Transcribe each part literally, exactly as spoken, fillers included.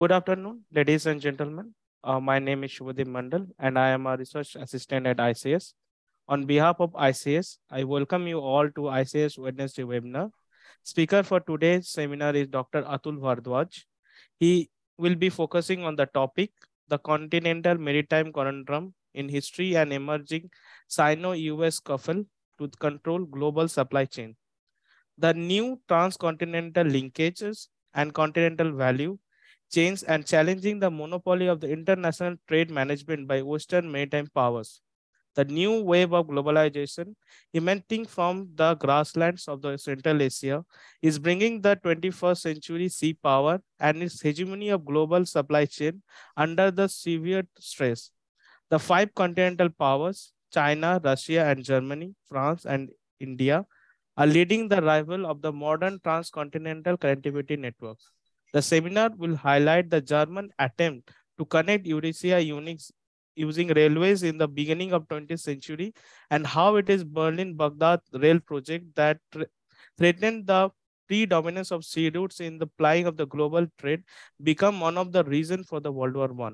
Good afternoon, ladies and gentlemen. Uh, my name is Shubhadeep Mandal, and I am a research assistant at I C S. On behalf of I C S, I welcome you all to I C S Wednesday webinar. Speaker for today's seminar is Doctor Atul Bhardwaj. He will be focusing on the topic, the continental maritime conundrum in history and emerging Sino-U S scuffle to control global supply chain. The new transcontinental linkages and continental value chains and challenging the monopoly of the international trade management by Western maritime powers. The new wave of globalization emanating from the grasslands of the Central Asia is bringing the twenty-first century sea power and its hegemony of global supply chain under the severe stress. The five continental powers, China, Russia, and Germany, France, and India, are leading the arrival of the modern transcontinental connectivity networks. The seminar will highlight the German attempt to connect Eurasia Unix using railways in the beginning of twentieth century and how it is Berlin-Baghdad rail project that threatened the predominance of sea routes in the plying of the global trade become one of the reasons for the World War One.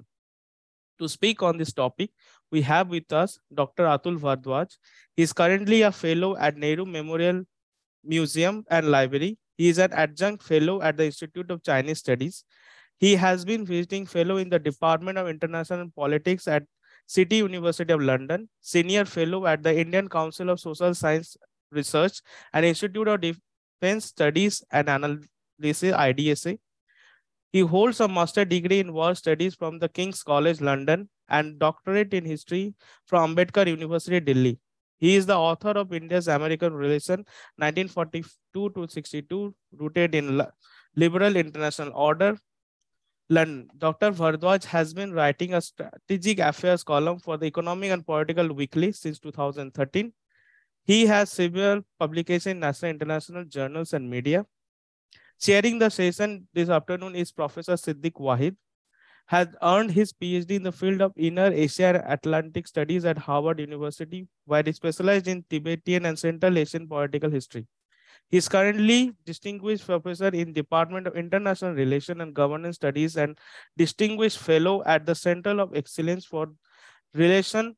To speak on this topic, we have with us Doctor Atul Bhardwaj. He is currently a fellow at Nehru Memorial Museum and Library. He is an adjunct fellow at the Institute of Chinese Studies. He has been visiting fellow in the Department of International Politics at City University of London, senior fellow at the Indian Council of Social Science Research and Institute of Defense Studies and Analysis I D S A. He holds a master degree in war studies from the King's College London and doctorate in history from Ambedkar University, Delhi. He is the author of India's American Relation nineteen forty-two to sixty-two, rooted in liberal international order, London. Doctor Bhardwaj has been writing a strategic affairs column for the Economic and Political Weekly since two thousand thirteen. He has several publications in national and international journals and media. Chairing the session this afternoon is Professor Siddiq Wahid, has earned his PhD in the field of Inner Asia and Atlantic Studies at Harvard University, where he specialized in Tibetan and Central Asian political history. He is currently Distinguished Professor in Department of International Relations and Governance Studies and Distinguished Fellow at the Center of Excellence for Relation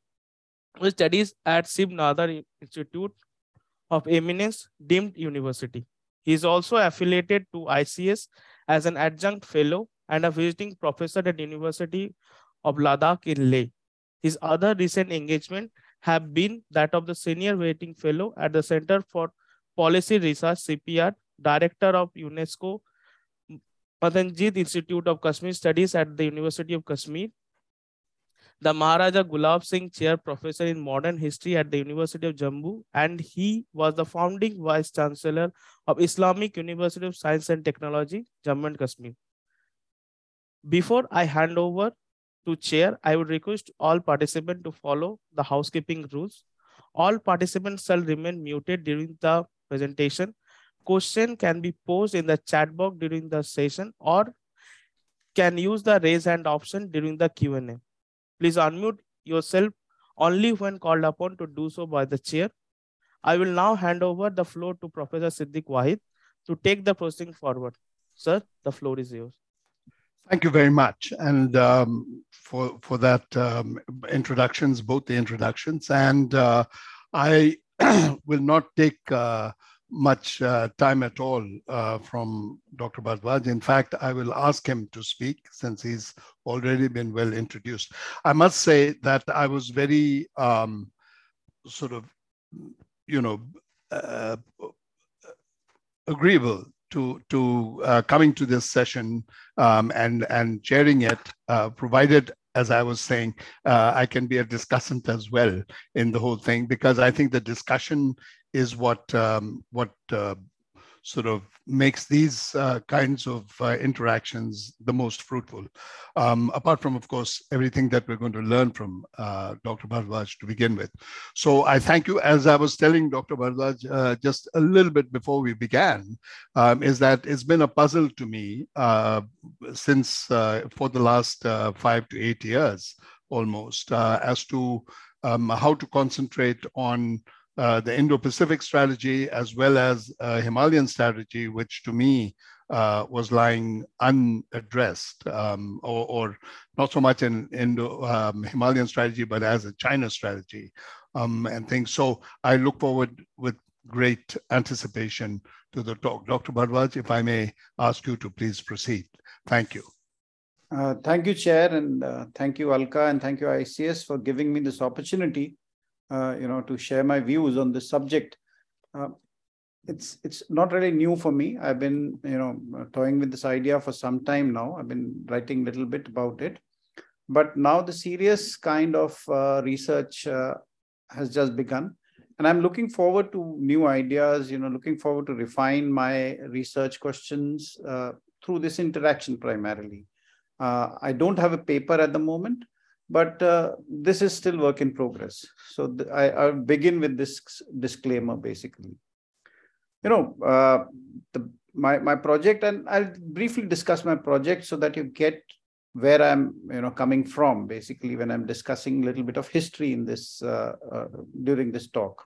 Studies at Sib Nadar Institute of Eminence, Deemed University. He is also affiliated to I C S as an adjunct fellow and a visiting professor at University of Ladakh in Leh. His other recent engagements have been that of the senior visiting fellow at the Center for Policy Research C P R, director of UNESCO Madanjit Institute of Kashmir Studies at the University of Kashmir, the Maharaja Gulab Singh Chair Professor in Modern History at the University of Jammu, and he was the founding Vice Chancellor of Islamic University of Science and Technology, Jammu and Kashmir. Before I hand over to Chair, I would request all participants to follow the housekeeping rules. All participants shall remain muted during the presentation. Question can be posed in the chat box during the session or can use the raise hand option during the Q and A. Please unmute yourself only when called upon to do so by the chair. I will now hand over the floor to Professor Siddiq Wahid to take the proceeding forward. Sir, the floor is yours. Thank you very much. And um, for, for that um, introductions, both the introductions. And uh, I will not take uh, much uh, time at all uh, from Doctor Bhardwaj. In fact, I will ask him to speak since he's already been well introduced. I must say that I was very um, sort of, you know, uh, agreeable to, to uh, coming to this session um, and, and chairing it, uh, provided, as I was saying, uh, I can be a discussant as well in the whole thing, because I think the discussion is what um, what uh, sort of makes these uh, kinds of uh, interactions the most fruitful. Um, apart from, of course, everything that we're going to learn from uh, Doctor Bhardwaj to begin with. So I thank you. As I was telling Doctor Bhardwaj uh, just a little bit before we began, um, is that it's been a puzzle to me uh, since uh, for the last uh, five to eight years almost uh, as to um, how to concentrate on uh, the Indo-Pacific strategy as well as uh, Himalayan strategy, which to me uh, was lying unaddressed, um, or, or not so much in Indo um, Himalayan strategy, but as a China strategy um, and things. So I look forward with great anticipation to the talk. Doctor Bhardwaj, if I may ask you to please proceed. Thank you. Uh, thank you, Chair, and uh, thank you, Alka, and thank you, I C S, for giving me this opportunity, uh, you know, to share my views on this subject. Uh, it's it's not really new for me. I've been, you know, toying with this idea for some time now. I've been writing a little bit about it, but now the serious kind of uh, research uh, has just begun, and I'm looking forward to new ideas. You know, looking forward to refine my research questions uh, through this interaction primarily. Uh, I don't have a paper at the moment, but uh, this is still work in progress. So I, I'll begin with this disclaimer, basically. You know, uh, the, my, my project, and I'll briefly discuss my project so that you get where I'm, you know, coming from, basically, when I'm discussing a little bit of history in this, uh, uh, during this talk.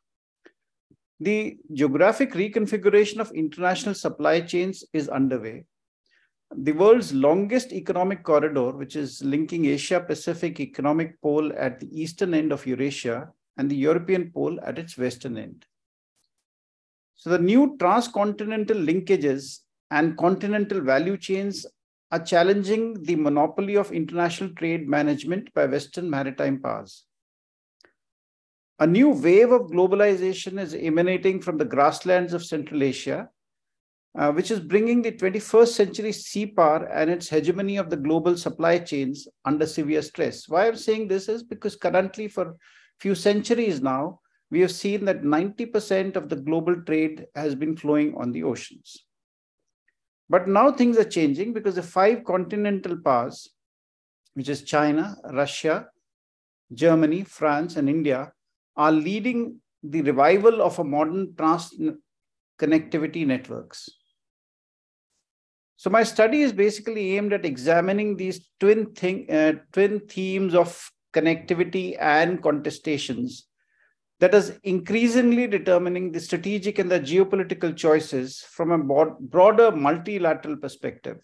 The geographic reconfiguration of international supply chains is underway. The world's longest economic corridor, which is linking Asia-Pacific economic pole at the eastern end of Eurasia and the European pole at its western end. So the new transcontinental linkages and continental value chains are challenging the monopoly of international trade management by Western maritime powers. A new wave of globalization is emanating from the grasslands of Central Asia, Uh, which is bringing the twenty-first century sea power and its hegemony of the global supply chains under severe stress. Why I'm saying this is because currently for a few centuries now, we have seen that ninety percent of the global trade has been flowing on the oceans. But now things are changing because the five continental powers, which is China, Russia, Germany, France, and India, are leading the revival of a modern trans-connectivity networks. So my study is basically aimed at examining these twin, thing, uh, twin themes of connectivity and contestations that is increasingly determining the strategic and the geopolitical choices from a broader multilateral perspective.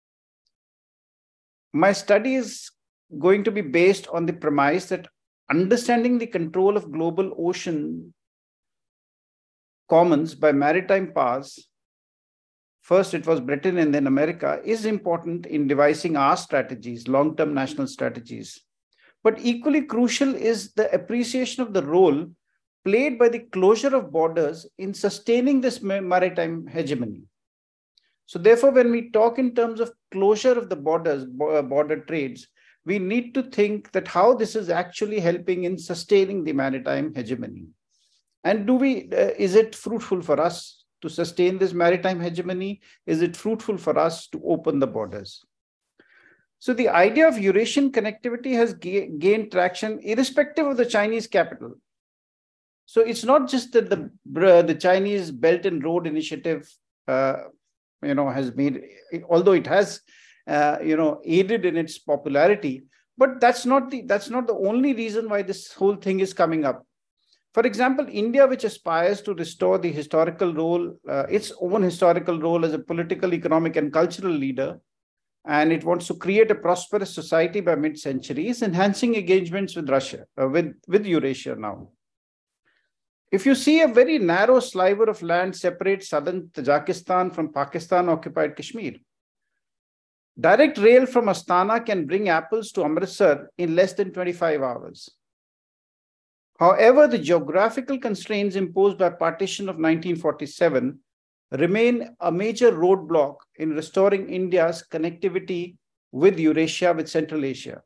My study is going to be based on the premise that understanding the control of global ocean commons by maritime powers, first it was Britain and then America, is important in devising our strategies, long-term national strategies. But equally crucial is the appreciation of the role played by the closure of borders in sustaining this maritime hegemony. So therefore, when we talk in terms of closure of the borders, border trades, we need to think that how this is actually helping in sustaining the maritime hegemony. And do we, uh, is it fruitful for us to sustain this maritime hegemony? Is it fruitful for us to open the borders? So the idea of Eurasian connectivity has ga gained traction irrespective of the Chinese capital. So it's not just that the, the Chinese Belt and Road Initiative, uh, you know, has made, although it has, uh, you know, aided in its popularity, but that's not the, that's not the only reason why this whole thing is coming up. For example, India, which aspires to restore the historical role, uh, its own historical role as a political, economic, and cultural leader, and it wants to create a prosperous society by mid-century, is enhancing engagements with Russia, uh, with, with Eurasia now. If you see, a very narrow sliver of land separates southern Tajikistan from Pakistan-occupied Kashmir. Direct rail from Astana can bring apples to Amritsar in less than twenty-five hours. However, the geographical constraints imposed by partition of nineteen forty-seven remain a major roadblock in restoring India's connectivity with Eurasia, with Central Asia.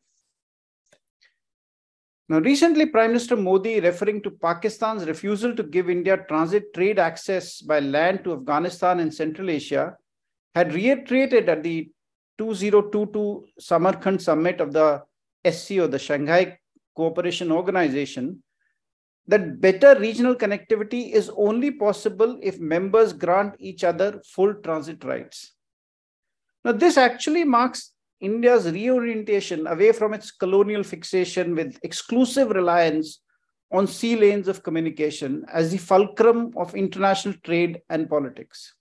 Now, recently, Prime Minister Modi, referring to Pakistan's refusal to give India transit trade access by land to Afghanistan and Central Asia, had reiterated at the two thousand twenty-two Samarkand summit of the S C O, the Shanghai Cooperation Organization, that better regional connectivity is only possible if members grant each other full transit rights. Now, this actually marks India's reorientation away from its colonial fixation with exclusive reliance on sea lanes of communication as the fulcrum of international trade and politics,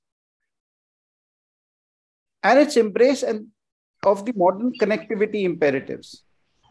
and its embrace and of the modern connectivity imperatives.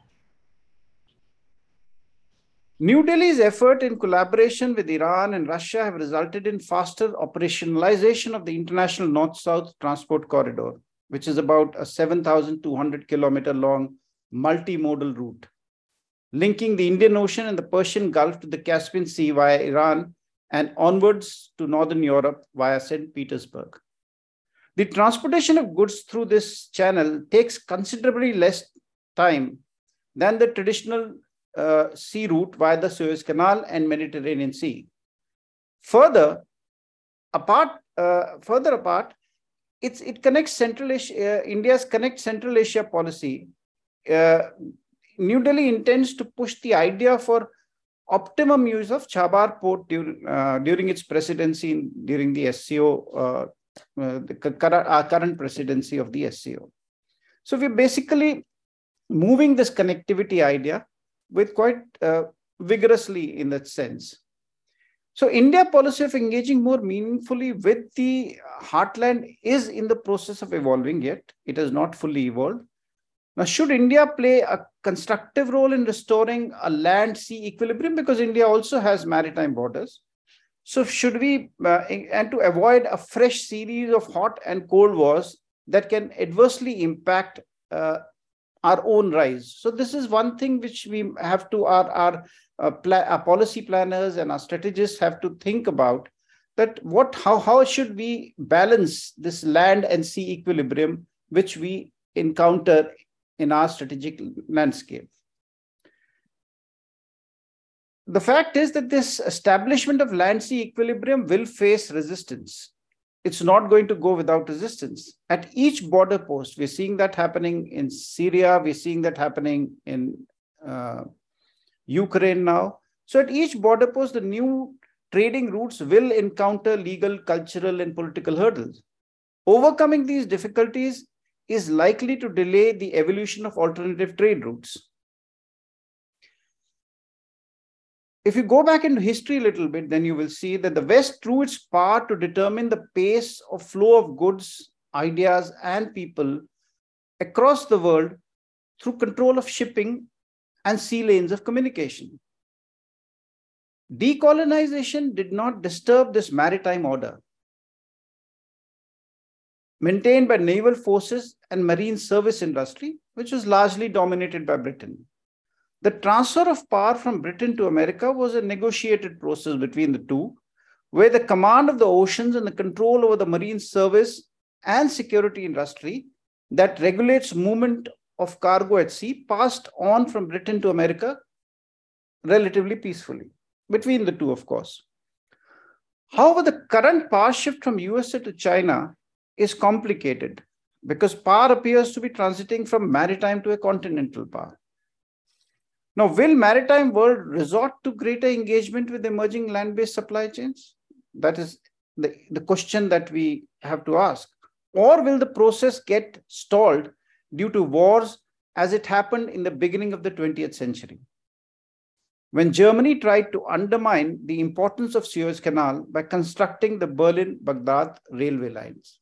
New Delhi's effort in collaboration with Iran and Russia have resulted in faster operationalization of the international north-south transport corridor, which is about a seven thousand two hundred kilometer long multimodal route, linking the Indian Ocean and the Persian Gulf to the Caspian Sea via Iran and onwards to Northern Europe via Saint Petersburg. The transportation of goods through this channel takes considerably less time than the traditional uh, sea route via the Suez Canal and Mediterranean Sea. Further apart, uh, further apart, it's, it connects Central Asia, uh, India's Connect Central Asia policy. Uh, New Delhi intends to push the idea for optimum use of Chabhar port during, uh, during its presidency, in, during the S C O, uh, uh, the current, uh, current presidency of the S C O. So we're basically moving this connectivity idea with quite uh, vigorously in that sense. So India policy of engaging more meaningfully with the heartland is in the process of evolving yet. It has not fully evolved. Now, should India play a constructive role in restoring a land-sea equilibrium? Because India also has maritime borders. So should we, uh, and to avoid a fresh series of hot and cold wars that can adversely impact uh, our own rise. So this is one thing which we have to, our, our, uh, our policy planners and our strategists have to think about, that what, how, how should we balance this land and sea equilibrium which we encounter in our strategic landscape. The fact is that this establishment of land-sea equilibrium will face resistance. It's not going to go without resistance. At each border post, we're seeing that happening in Syria, we're seeing that happening in uh, Ukraine now. So at each border post, the new trading routes will encounter legal, cultural, and political hurdles. Overcoming these difficulties is likely to delay the evolution of alternative trade routes. If you go back into history a little bit, then you will see that the West, through its power to determine the pace of flow of goods, ideas, and people across the world through control of shipping and sea lanes of communication. Decolonization did not disturb this maritime order, maintained by naval forces and marine service industry, which was largely dominated by Britain. The transfer of power from Britain to America was a negotiated process between the two, where the command of the oceans and the control over the marine service and security industry that regulates movement of cargo at sea passed on from Britain to America relatively peacefully, between the two, of course. However, the current power shift from U S A to China is complicated because power appears to be transiting from maritime to a continental power. Now, will maritime world resort to greater engagement with emerging land-based supply chains? That is the, the question that we have to ask. Or will the process get stalled due to wars as it happened in the beginning of the twentieth century, when Germany tried to undermine the importance of Suez Canal by constructing the Berlin-Baghdad railway lines?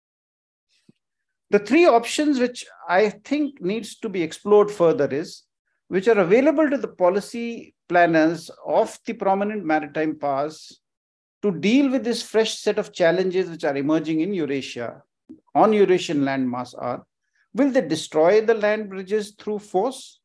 The three options which I think needs to be explored further is, which are available to the policy planners of the prominent maritime powers to deal with this fresh set of challenges which are emerging in Eurasia, on Eurasian landmass are: will they destroy the land bridges through force?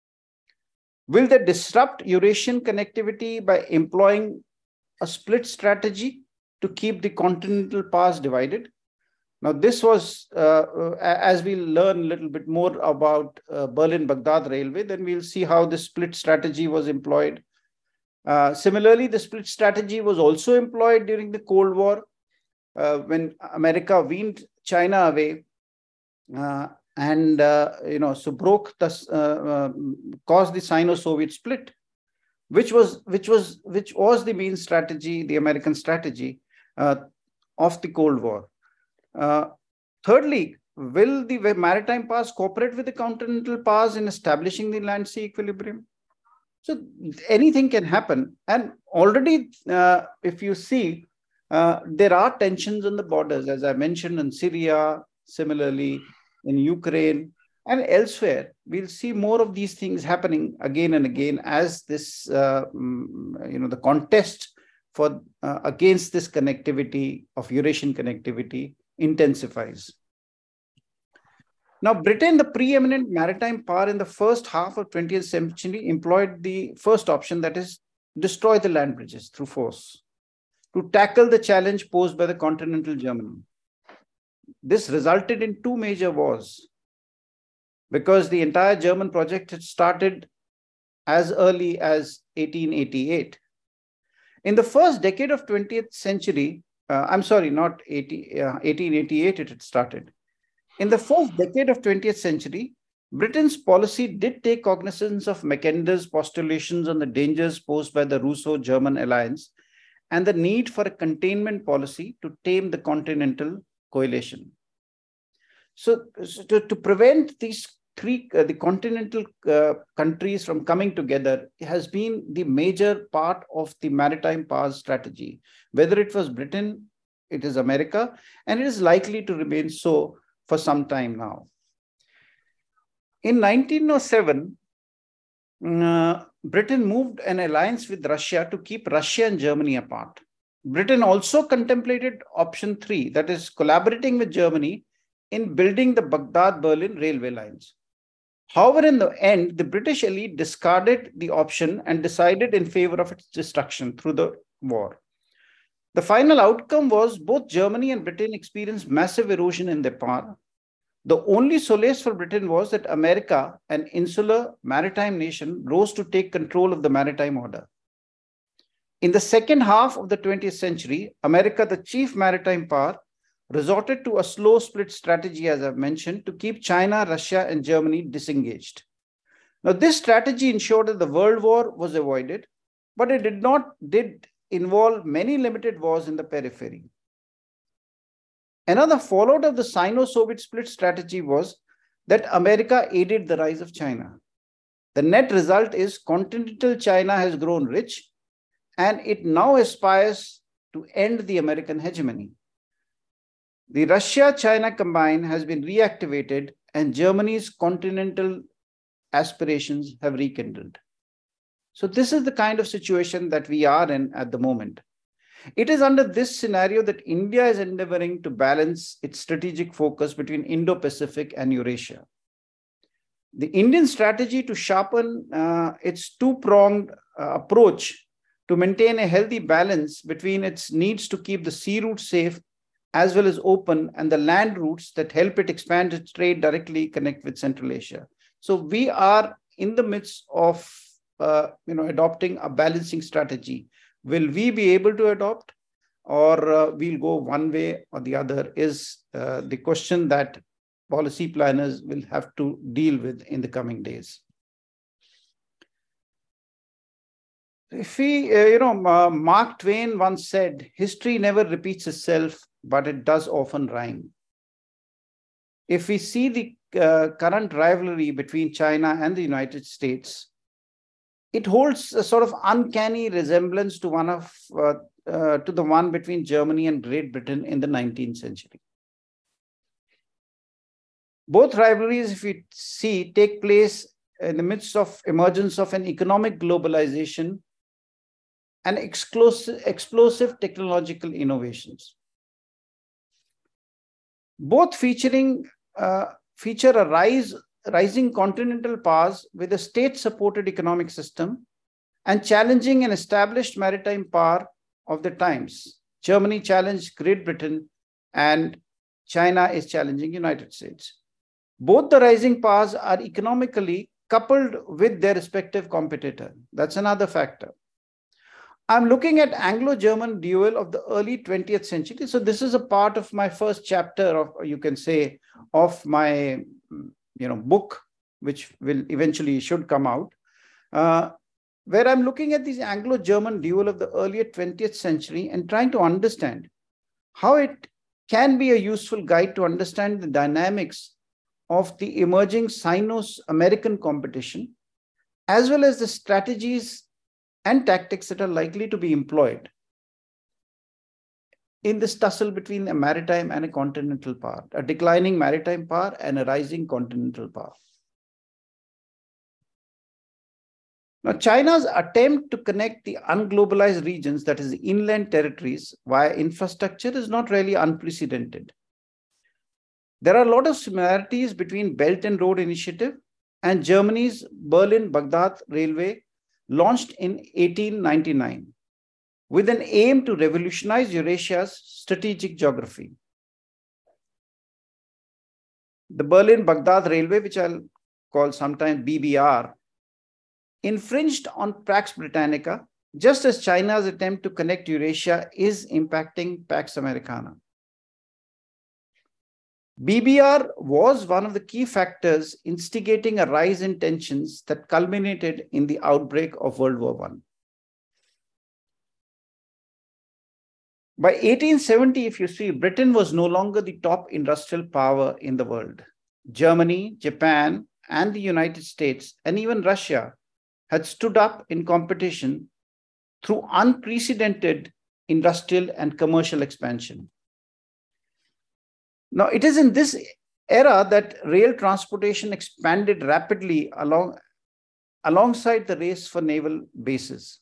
Will they disrupt Eurasian connectivity by employing a split strategy to keep the continental powers divided? Now, this was, uh, as we learn a little bit more about uh, Berlin-Baghdad railway, then we'll see how the split strategy was employed. Uh, similarly, the split strategy was also employed during the Cold War, uh, when America weaned China away, uh, and, uh, you know, so broke the, uh, uh, caused the Sino-Soviet split, which was, which was, which was the main strategy, the American strategy uh, of the Cold War. Uh, thirdly, will the maritime powers cooperate with the continental powers in establishing the land-sea equilibrium? So anything can happen. And already, uh, if you see, uh, there are tensions on the borders, as I mentioned, in Syria, similarly in Ukraine and elsewhere. We'll see more of these things happening again and again as this, uh, you know, the contest for uh, against this connectivity of Eurasian connectivity intensifies. Now, Britain, the preeminent maritime power in the first half of twentieth century, employed the first option, that is, destroy the land bridges through force to tackle the challenge posed by the continental Germany. This resulted in two major wars because the entire German project had started as early as eighteen eighty-eight. In the first decade of twentieth century, uh, I'm sorry, not eighty, uh, eighteen eighty-eight it had started. In the first decade of twentieth century, Britain's policy did take cognizance of Mackinder's postulations on the dangers posed by the Russo-German alliance and the need for a containment policy to tame the continental coalition. So, so to, to prevent these three, uh, the continental uh, countries from coming together has been the major part of the maritime powers strategy. Whether it was Britain, it is America, and it is likely to remain so for some time now. In nineteen oh seven, uh, Britain moved an alliance with Russia to keep Russia and Germany apart. Britain also contemplated option three, that is collaborating with Germany in building the Baghdad-Berlin railway lines. However, in the end, the British elite discarded the option and decided in favor of its destruction through the war. The final outcome was both Germany and Britain experienced massive erosion in their power. The only solace for Britain was that America, an insular maritime nation, rose to take control of the maritime order. In the second half of the twentieth century, America, the chief maritime power, resorted to a slow split strategy, as I've mentioned, to keep China, Russia, and Germany disengaged. Now, this strategy ensured that the World War was avoided, but it did not did involve many limited wars in the periphery. Another fallout of the Sino-Soviet split strategy was that America aided the rise of China. The net result is continental China has grown rich, and it now aspires to end the American hegemony. The Russia-China combine has been reactivated, and Germany's continental aspirations have rekindled. So this is the kind of situation that we are in at the moment. It is under this scenario that India is endeavoring to balance its strategic focus between Indo-Pacific and Eurasia. The Indian strategy to sharpen uh, its two-pronged uh, approach to maintain a healthy balance between its needs to keep the sea route safe as well as open and the land routes that help it expand its trade directly connect with Central Asia. So we are in the midst of Uh, you know, adopting a balancing strategy. Will we be able to adopt, or uh, we'll go one way or the other is uh, the question that policy planners will have to deal with in the coming days. If we, uh, you know, uh, Mark Twain once said, history never repeats itself, but it does often rhyme. If we see the uh, current rivalry between China and the United States, it holds a sort of uncanny resemblance to one of uh, uh, to the one between Germany and Great Britain in the nineteenth century. Both rivalries, if we see, take place in the midst of emergence of an economic globalization and explosive, explosive technological innovations. Both featuring uh, feature a rise rising continental powers with a state-supported economic system and challenging an established maritime power of the times. Germany challenged Great Britain and China is challenging United States. Both the rising powers are economically coupled with their respective competitor. That's another factor. I'm looking at Anglo-German duel of the early twentieth century. So this is a part of my first chapter of, you can say, of my you know, book, which will eventually should come out, uh, where I'm looking at this Anglo-German duel of the earlier twentieth century and trying to understand how it can be a useful guide to understand the dynamics of the emerging Sino-American competition as well as the strategies and tactics that are likely to be employed in this tussle between a maritime and a continental power, a declining maritime power and a rising continental power. Now, China's attempt to connect the unglobalized regions, that is, the inland territories, via infrastructure is not really unprecedented. There are a lot of similarities between Belt and Road Initiative and Germany's Berlin-Baghdad Railway, launched in eighteen ninety-nine, with an aim to revolutionize Eurasia's strategic geography. The Berlin-Baghdad Railway, which I'll call sometimes B B R, infringed on Pax Britannica, just as China's attempt to connect Eurasia is impacting Pax Americana. B B R was one of the key factors instigating a rise in tensions that culminated in the outbreak of World War One. By eighteen seventy, if you see, Britain was no longer the top industrial power in the world. Germany, Japan, and the United States, and even Russia, had stood up in competition through unprecedented industrial and commercial expansion. Now, it is in this era that rail transportation expanded rapidly along, alongside the race for naval bases.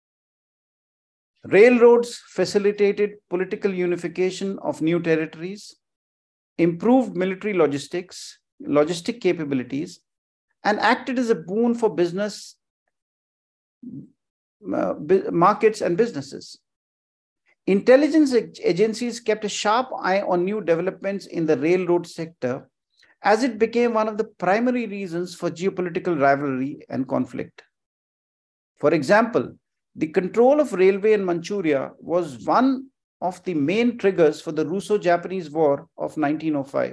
Railroads facilitated political unification of new territories, improved military logistics, logistic capabilities, and acted as a boon for business uh, markets and businesses. Intelligence agencies kept a sharp eye on new developments in the railroad sector, as it became one of the primary reasons for geopolitical rivalry and conflict. For example, the control of railway in Manchuria was one of the main triggers for the Russo-Japanese War of nineteen oh five.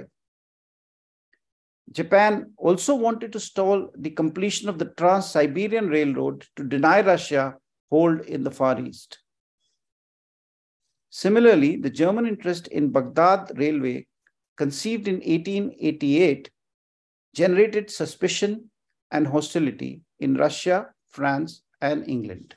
Japan also wanted to stall the completion of the Trans-Siberian Railroad to deny Russia hold in the Far East. Similarly, the German interest in Baghdad Railway, conceived in eighteen eighty-eight, generated suspicion and hostility in Russia, France, and England.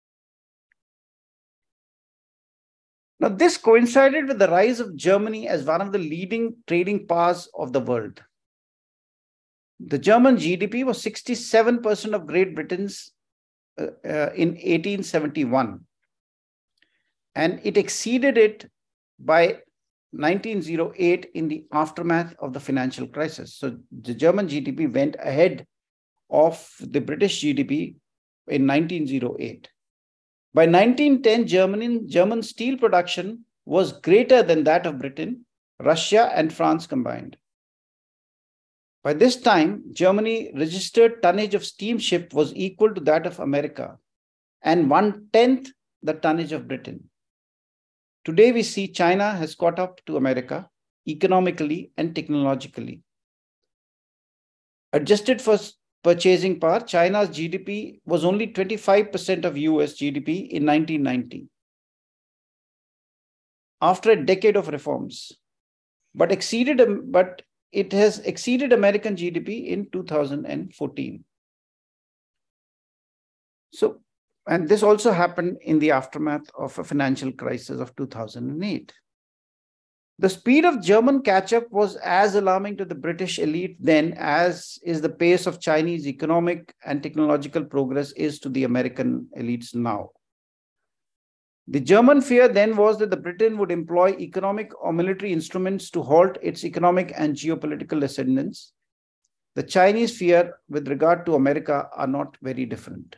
Now, this coincided with the rise of Germany as one of the leading trading powers of the world. The German G D P was sixty-seven percent of Great Britain's uh, uh, in eighteen seventy-one, and it exceeded it by nineteen oh eight in the aftermath of the financial crisis. So the German G D P went ahead of the British G D P in nineteen oh eight. By nineteen ten, German, German steel production was greater than that of Britain, Russia, and France combined. By this time, Germany registered tonnage of steamship was equal to that of America and one-tenth the tonnage of Britain. Today, we see China has caught up to America economically and technologically. Adjusted for purchasing power, China's G D P was only twenty-five percent of U S G D P in nineteen ninety, after a decade of reforms, but exceeded, but it has exceeded American G D P in two thousand fourteen. So, and this also happened in the aftermath of a financial crisis of two thousand eight. The speed of German catch-up was as alarming to the British elite then as is the pace of Chinese economic and technological progress is to the American elites now. The German fear then was that the Britain would employ economic or military instruments to halt its economic and geopolitical ascendance. The Chinese fear with regard to America are not very different.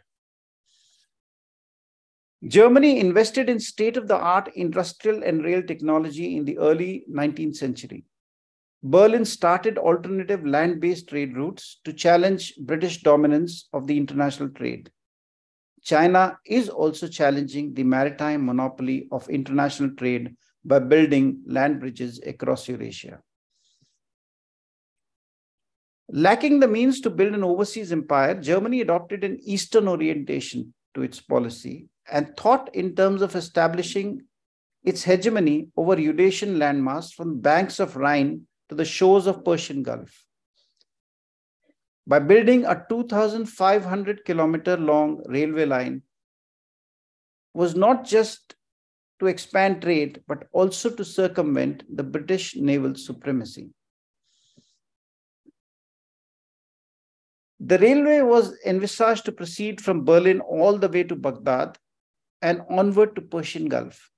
Germany invested in state-of-the-art industrial and rail technology in the early nineteenth century. Berlin started alternative land-based trade routes to challenge British dominance of the international trade. China is also challenging the maritime monopoly of international trade by building land bridges across Eurasia. Lacking the means to build an overseas empire, Germany adopted an Eastern orientation to its policy and thought in terms of establishing its hegemony over Eurasian landmass from the banks of Rhine to the shores of Persian Gulf. by building a two thousand five hundred kilometer long railway line was not just to expand trade, but also to circumvent the British naval supremacy. The railway was envisaged to proceed from Berlin all the way to Baghdad and onward to Persian Gulf.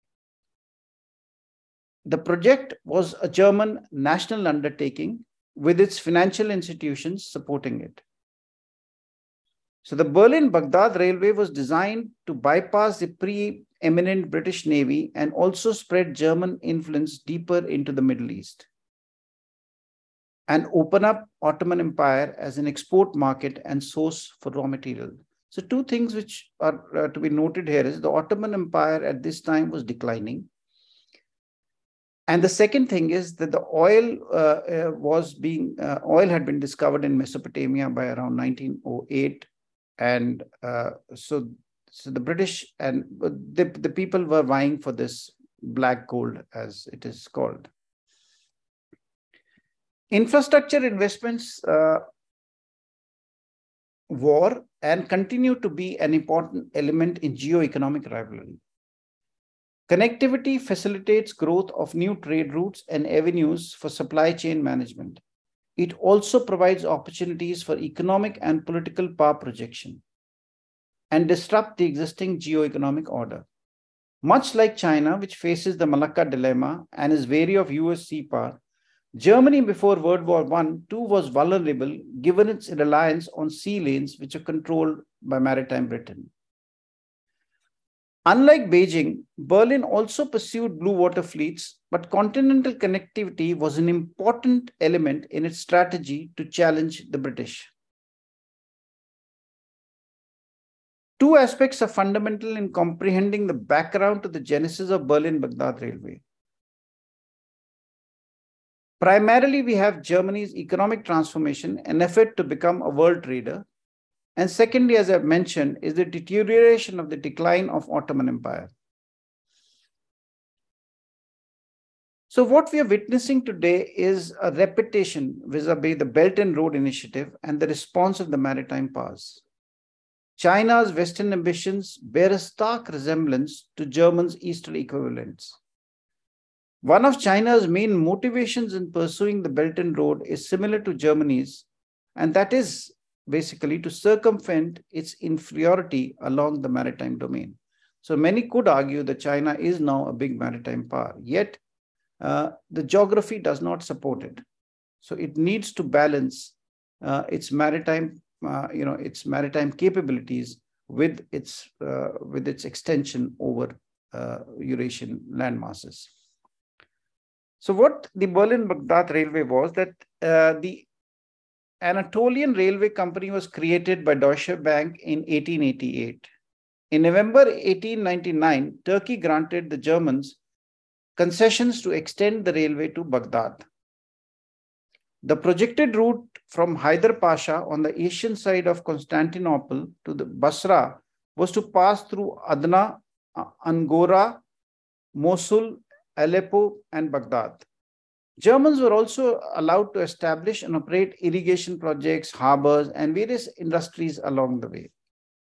The project was a German national undertaking with its financial institutions supporting it. So the Berlin-Baghdad Railway was designed to bypass the pre-eminent British Navy and also spread German influence deeper into the Middle East and open up Ottoman Empire as an export market and source for raw material. So two things which are uh, to be noted here is the Ottoman Empire at this time was declining. And the second thing is that the oil uh, uh, was being, uh, oil had been discovered in Mesopotamia by around nineteen oh eight. And uh, so, so the British and the, the people were vying for this black gold, as it is called. Infrastructure investments uh, were and continue to be an important element in geo-economic rivalry. Connectivity facilitates growth of new trade routes and avenues for supply chain management. It also provides opportunities for economic and political power projection and disrupt the existing geo-economic order. Much like China, which faces the Malacca dilemma and is wary of U S sea power, Germany before World War One too was vulnerable given its reliance on sea lanes which are controlled by maritime Britain. Unlike Beijing, Berlin also pursued blue water fleets, but continental connectivity was an important element in its strategy to challenge the British. Two aspects are fundamental in comprehending the background to the genesis of Berlin-Baghdad Railway. Primarily, we have Germany's economic transformation, an effort to become a world trader. And secondly, as I've mentioned, is the deterioration of the decline of Ottoman Empire. So what we are witnessing today is a repetition vis-a-vis the Belt and Road Initiative and the response of the maritime powers. China's Western ambitions bear a stark resemblance to Germany's Eastern equivalents. One of China's main motivations in pursuing the Belt and Road is similar to Germany's, and that is basically to circumvent its inferiority along the maritime domain. So many could argue that China is now a big maritime power, yet uh, the geography does not support it. So it needs to balance uh, its maritime, uh, you know, its maritime capabilities with its uh, with its extension over uh, Eurasian landmasses. So what the Berlin-Baghdad Railway was that uh, the Anatolian Railway Company was created by Deutsche Bank in eighteen eighty-eight. In November eighteen ninety-nine, Turkey granted the Germans concessions to extend the railway to Baghdad. The projected route from Hyder Pasha on the Asian side of Constantinople to the Basra was to pass through Adna, Angora, Mosul, Aleppo, and Baghdad. Germans were also allowed to establish and operate irrigation projects, harbors, and various industries along the way.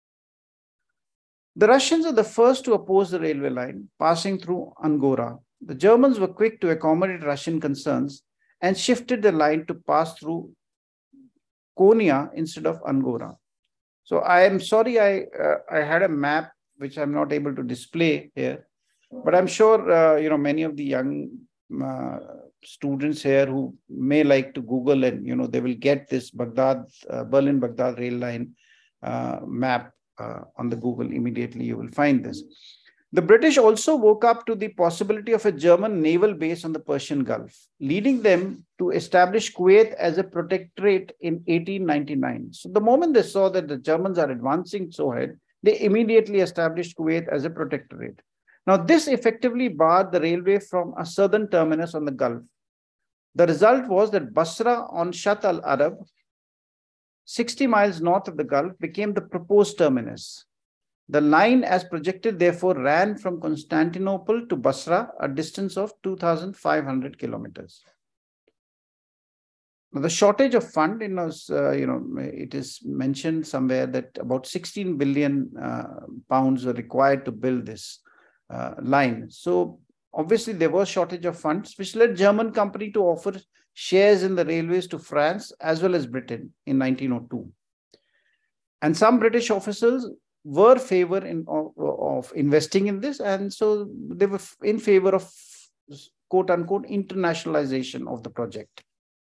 The Russians are the first to oppose the railway line passing through Angora. The Germans were quick to accommodate Russian concerns and shifted the line to pass through Konya instead of Angora. So I am sorry I, uh, I had a map which I'm not able to display here, but I'm sure uh, you know many of the young uh, students here who may like to Google and you know they will get this Baghdad, uh, Berlin-Baghdad rail line uh, map uh, on the Google. Immediately you will find this. The British also woke up to the possibility of a German naval base on the Persian Gulf, leading them to establish Kuwait as a protectorate in eighteen ninety-nine. So the moment they saw that the Germans are advancing so ahead, they immediately established Kuwait as a protectorate. Now, this effectively barred the railway from a southern terminus on the Gulf. The result was that Basra on Shatt al-Arab, sixty miles north of the Gulf, became the proposed terminus. The line as projected therefore ran from Constantinople to Basra, a distance of two thousand five hundred kilometers. Now, the shortage of fund, you know, uh, you know, it is mentioned somewhere that about sixteen billion uh, pounds were required to build this uh, line. So obviously there was shortage of funds, which led German company to offer shares in the railways to France as well as Britain in nineteen oh two. And some British officials were favor in, of, of investing in this, and so they were in favor of quote unquote internationalization of the project.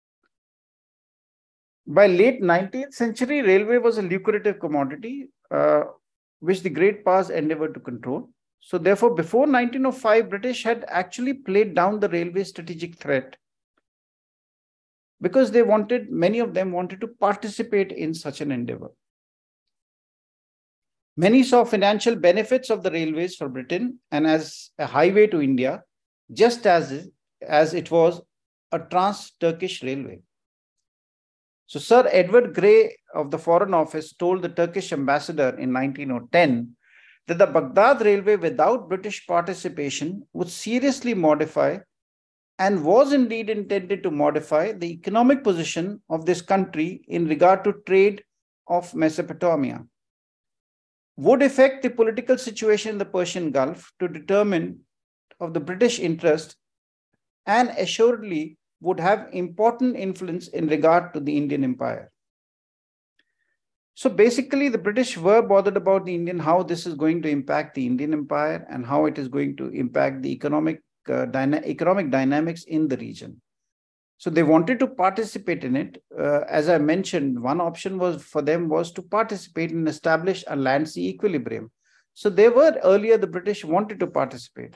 By late nineteenth century, railway was a lucrative commodity, uh, which the great powers endeavored to control. So therefore, before nineteen oh five, British had actually played down the railway strategic threat because they wanted, many of them wanted to participate in such an endeavor. Many saw financial benefits of the railways for Britain and as a highway to India, just as, as it was a trans-Turkish railway. So Sir Edward Grey of the Foreign Office told the Turkish ambassador in nineteen ten that the Baghdad railway without British participation would seriously modify and was indeed intended to modify the economic position of this country in regard to trade of Mesopotamia, would affect the political situation in the Persian Gulf to determine of the British interest, and assuredly would have important influence in regard to the Indian Empire. So basically, the British were bothered about the Indian, how this is going to impact the Indian Empire and how it is going to impact the economic, uh, dyna economic dynamics in the region. So they wanted to participate in it. Uh, as I mentioned, one option was for them was to participate and establish a land sea equilibrium. So they were earlier, the British wanted to participate.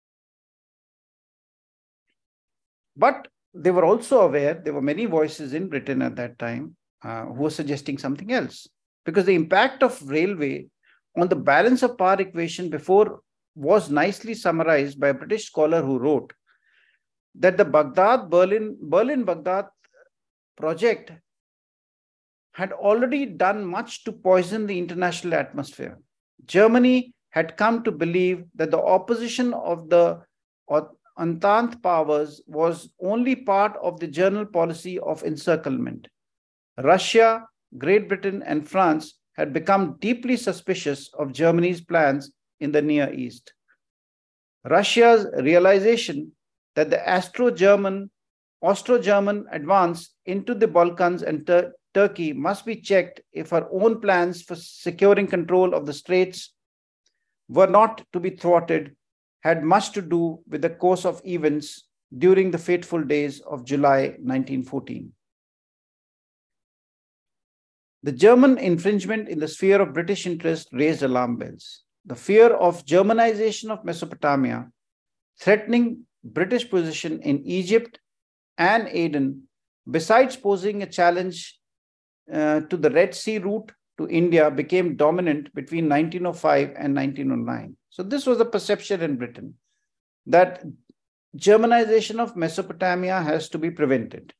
But they were also aware, there were many voices in Britain at that time uh, who were suggesting something else. Because the impact of railway on the balance of power equation before was nicely summarized by a British scholar who wrote that the Baghdad, Berlin, Berlin-Baghdad project had already done much to poison the international atmosphere. Germany had come to believe that the opposition of the Entente powers was only part of the general policy of encirclement. Russia, Great Britain, and France had become deeply suspicious of Germany's plans in the Near East. Russia's realization that the Austro-German Austro-German advance into the Balkans and Tur Turkey must be checked if her own plans for securing control of the straits were not to be thwarted, had much to do with the course of events during the fateful days of July nineteen fourteen. The German infringement in the sphere of British interest raised alarm bells. The fear of Germanization of Mesopotamia, threatening British position in Egypt and Aden, besides posing a challenge uh, to the Red Sea route to India, became dominant between nineteen oh five and nineteen oh nine. So this was the perception in Britain, that Germanization of Mesopotamia has to be prevented.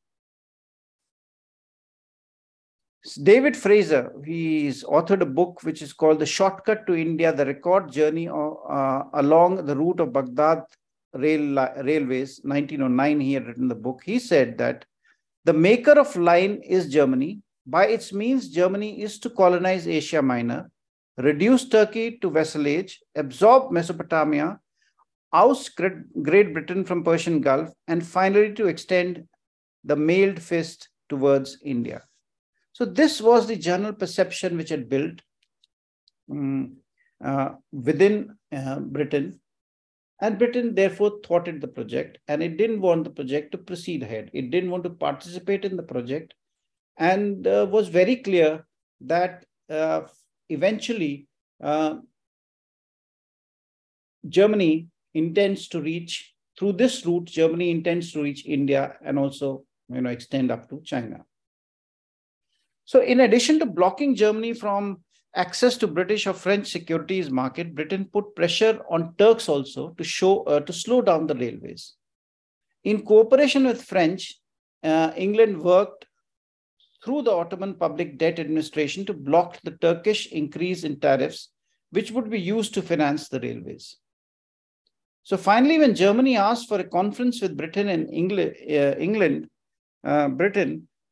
David Fraser, he's authored a book which is called The Shortcut to India, the record journey of, uh, along the route of Baghdad rail, railways, nineteen oh nine, he had written the book. He said that the maker of line is Germany. By its means, Germany is to colonize Asia Minor, reduce Turkey to vassalage, absorb Mesopotamia, oust Great Britain from Persian Gulf, and finally to extend the mailed fist towards India. So this was the general perception which had built um, uh, within uh, Britain. And Britain therefore thwarted the project, and it didn't want the project to proceed ahead. It didn't want to participate in the project, and uh, was very clear that uh, eventually uh, Germany intends to reach, through this route, Germany intends to reach India and also, you know, extend up to China. So in addition to blocking Germany from access to British or French securities market, Britain put pressure on Turks also to show uh, to slow down the railways. In cooperation with French, uh, England worked through the Ottoman Public Debt Administration to block the Turkish increase in tariffs, which would be used to finance the railways. So finally, when Germany asked for a conference with Britain and England, uh, England uh, Britain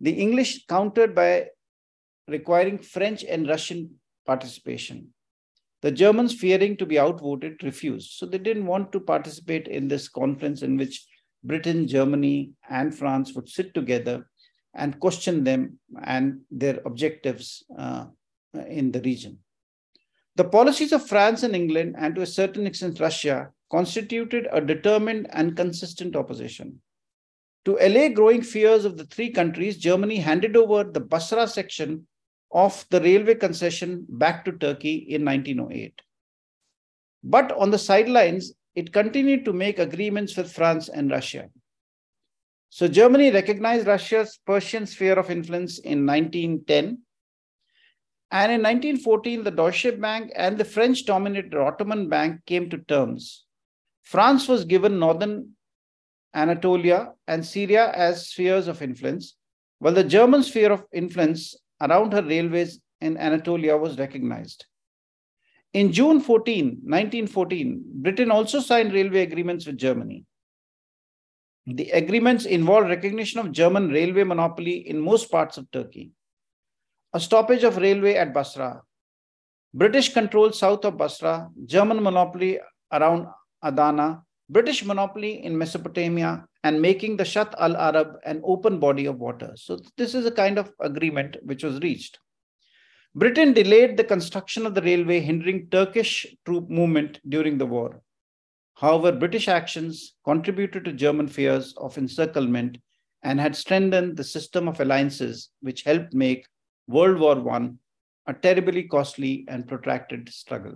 The English countered by requiring French and Russian participation. The Germans, fearing to be outvoted, refused. So they didn't want to participate in this conference in which Britain, Germany, and France would sit together and question them and their objectives uh, in the region. The policies of France and England, and to a certain extent Russia, constituted a determined and consistent opposition. To allay growing fears of the three countries, Germany handed over the Basra section of the railway concession back to Turkey in nineteen oh eight. But on the sidelines, it continued to make agreements with France and Russia. So Germany recognized Russia's Persian sphere of influence in nineteen ten. And in nineteen fourteen, the Deutsche Bank and the French-dominated Ottoman Bank came to terms. France was given northern Anatolia and Syria as spheres of influence, while the German sphere of influence around her railways in Anatolia was recognized. In June nineteen fourteen, Britain also signed railway agreements with Germany. The agreements involved recognition of German railway monopoly in most parts of Turkey, a stoppage of railway at Basra, British control south of Basra, German monopoly around Adana, British monopoly in Mesopotamia, and making the Shatt al-Arab an open body of water. So this is a kind of agreement which was reached. Britain delayed the construction of the railway, hindering Turkish troop movement during the war. However, British actions contributed to German fears of encirclement and had strengthened the system of alliances which helped make World War One a terribly costly and protracted struggle.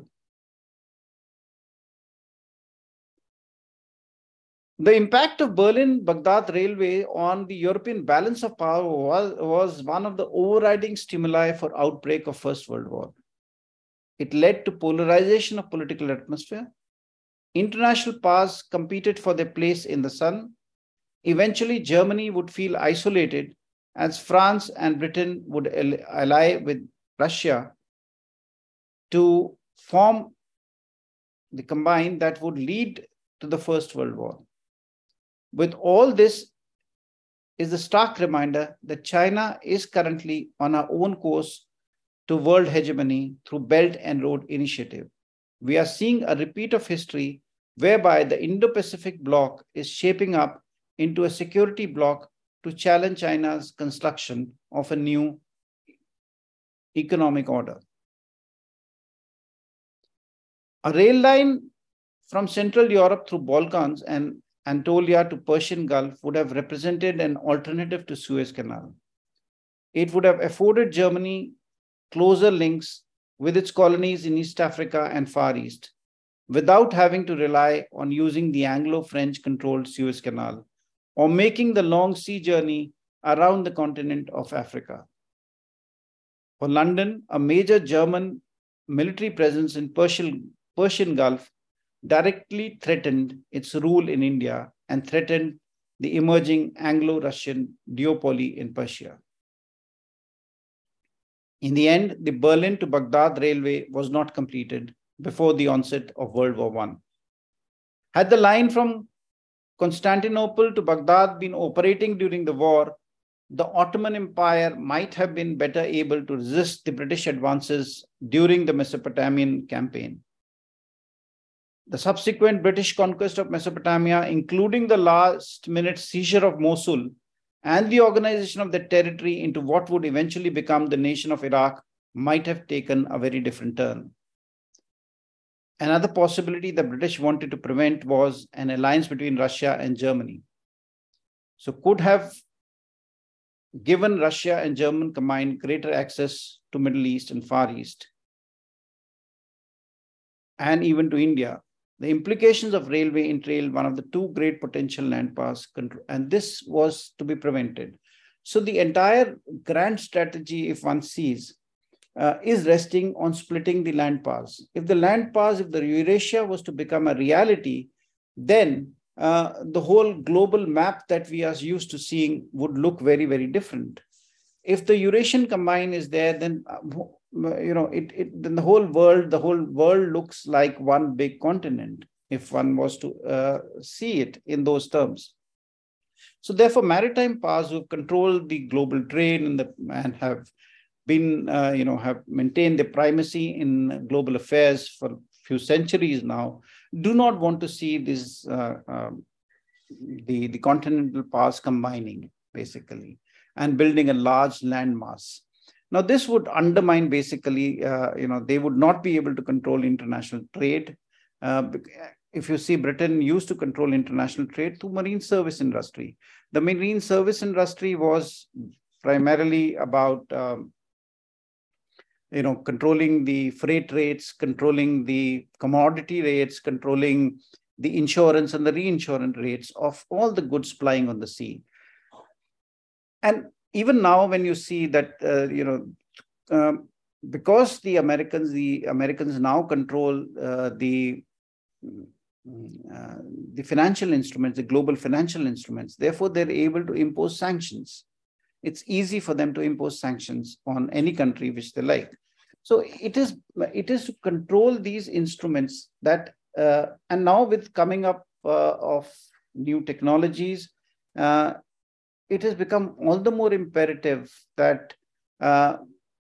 The impact of Berlin-Baghdad Railway on the European balance of power was, was one of the overriding stimuli for outbreak of First World War. It led to polarization of political atmosphere. International powers competed for their place in the sun. Eventually, Germany would feel isolated as France and Britain would ally with Russia to form the combine that would lead to the First World War. With all this is the stark reminder that China is currently on her own course to world hegemony through Belt and Road Initiative. We are seeing a repeat of history whereby the Indo-Pacific bloc is shaping up into a security bloc to challenge China's construction of a new economic order. A rail line from Central Europe through Balkans and Anatolia to Persian Gulf would have represented an alternative to Suez Canal. It would have afforded Germany closer links with its colonies in East Africa and Far East, without having to rely on using the Anglo-French controlled Suez Canal or making the long sea journey around the continent of Africa. For London, a major German military presence in Persian, Persian Gulf directly threatened its rule in India and threatened the emerging Anglo-Russian duopoly in Persia. In the end, the Berlin to Baghdad railway was not completed before the onset of World War One. Had the line from Constantinople to Baghdad been operating during the war, the Ottoman Empire might have been better able to resist the British advances during the Mesopotamian campaign. The subsequent British conquest of Mesopotamia, including the last-minute seizure of Mosul and the organization of the territory into what would eventually become the nation of Iraq, might have taken a very different turn. Another possibility the British wanted to prevent was an alliance between Russia and Germany. So could have given Russia and German combined greater access to Middle East and Far East, and even to India. The implications of railway entailed one of the two great potential land pass control, and this was to be prevented. So the entire grand strategy, if one sees, uh, is resting on splitting the land pass. If the land pass, if the Eurasia was to become a reality, then uh, the whole global map that we are used to seeing would look very, very different. If the Eurasian combine is there, then uh, you know, it, it, then the whole world, the whole world looks like one big continent, if one was to uh, see it in those terms. So therefore, maritime powers who control the global trade and, the, and have been, uh, you know, have maintained their primacy in global affairs for a few centuries now, do not want to see this, uh, um, the, the continental powers combining, basically, and building a large landmass. Now, this would undermine, basically, uh, you know, they would not be able to control international trade. Uh, if you see, Britain used to control international trade through marine service industry. The marine service industry was primarily about, um, you know, controlling the freight rates, controlling the commodity rates, controlling the insurance and the reinsurance rates of all the goods plying on the sea. And even now, when you see that, uh, you know, um, because the Americans, the Americans now control uh, the uh, the financial instruments, the global financial instruments, therefore they're able to impose sanctions. It's easy for them to impose sanctions on any country which they like. So it is it is to control these instruments that, uh, and now with coming up uh, of new technologies, uh, it has become all the more imperative that uh,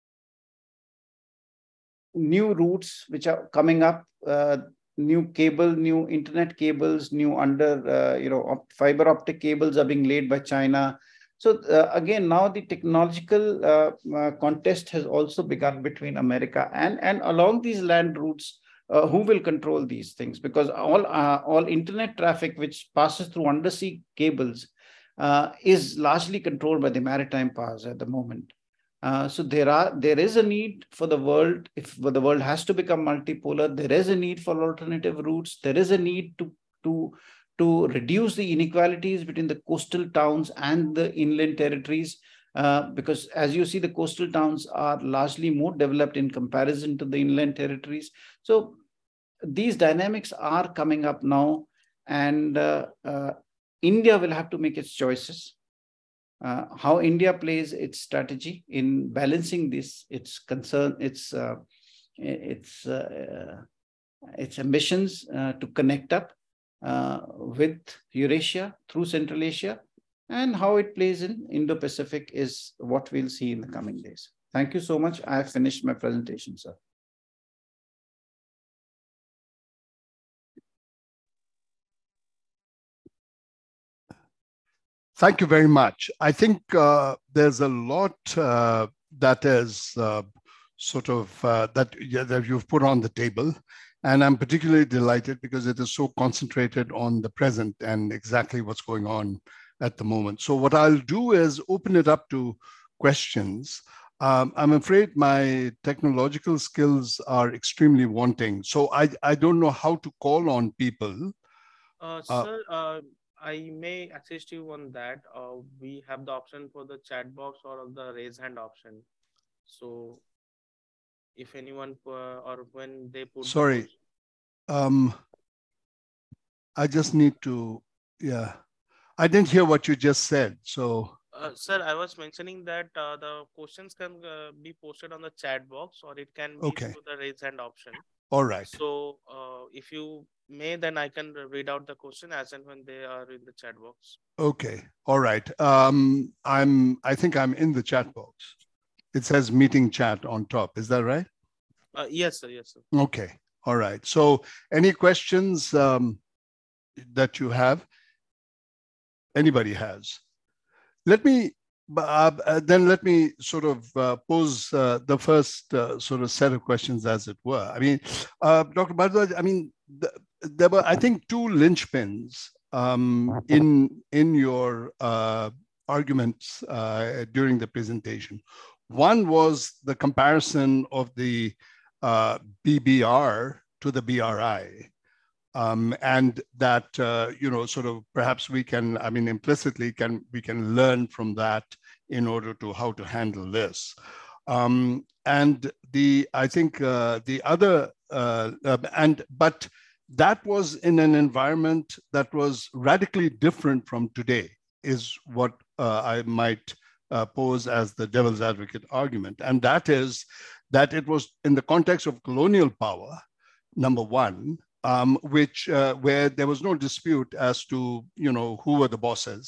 new routes which are coming up, uh, new cable, new internet cables, new under, uh, you know, op fiber optic cables are being laid by China. So uh, again, now the technological uh, uh, contest has also begun between America and, and along these land routes, uh, who will control these things? Because all, uh, all internet traffic which passes through undersea cables uh, is largely controlled by the maritime powers at the moment. Uh, so there are there is a need for the world, if the world has to become multipolar, there is a need for alternative routes. There is a need to, to, to reduce the inequalities between the coastal towns and the inland territories. Uh, because as you see, the coastal towns are largely more developed in comparison to the inland territories. So these dynamics are coming up now, and uh, uh, India will have to make its choices. Uh, how India plays its strategy in balancing this, its concern, its uh, its uh, its ambitions uh, to connect up uh, with Eurasia through Central Asia, and how it plays in Indo-Pacific is what we'll see in the coming days. Thank you so much. I have finished my presentation, sir. Thank you very much. I think uh, there's a lot uh, that is uh, sort of uh, that, yeah, that you've put on the table. And I'm particularly delighted because it is so concentrated on the present and exactly what's going on at the moment. So what I'll do is open it up to questions. Um, I'm afraid my technological skills are extremely wanting. So I, I don't know how to call on people. Uh, sir, uh, I may assist you on that. Uh, we have the option for the chat box or the raise hand option. So if anyone uh, or when they put sorry, um, I just need to, yeah, I didn't hear what you just said. So, uh, sir, I was mentioning that uh, the questions can uh, be posted on the chat box, or it can be okay, through the raise hand option. All right. So uh, if you may, then I can read out the question as and when they are in the chat box. Okay. All right. Um, I'm, I think I'm in the chat box. It says meeting chat on top. Is that right? Uh, yes, sir. Yes, sir. Okay. All right. So any questions um, that you have? Anybody has? Let me, uh, then let me sort of uh, pose uh, the first uh, sort of set of questions, as it were. I mean, uh, Doctor Bharadwaj, I mean, the, there were, I think, two linchpins um, in, in your uh, arguments uh, during the presentation. One was the comparison of the uh, B B R to the B R I. Um, and that, uh, you know, sort of perhaps we can, I mean, implicitly can, we can learn from that in order to how to handle this. Um, and the, I think uh, the other, uh, uh, and, but that was in an environment that was radically different from today, is what uh, I might uh, pose as the devil's advocate argument. And that is that it was in the context of colonial power, number one, Um, which uh, where there was no dispute as to, you know, who were the bosses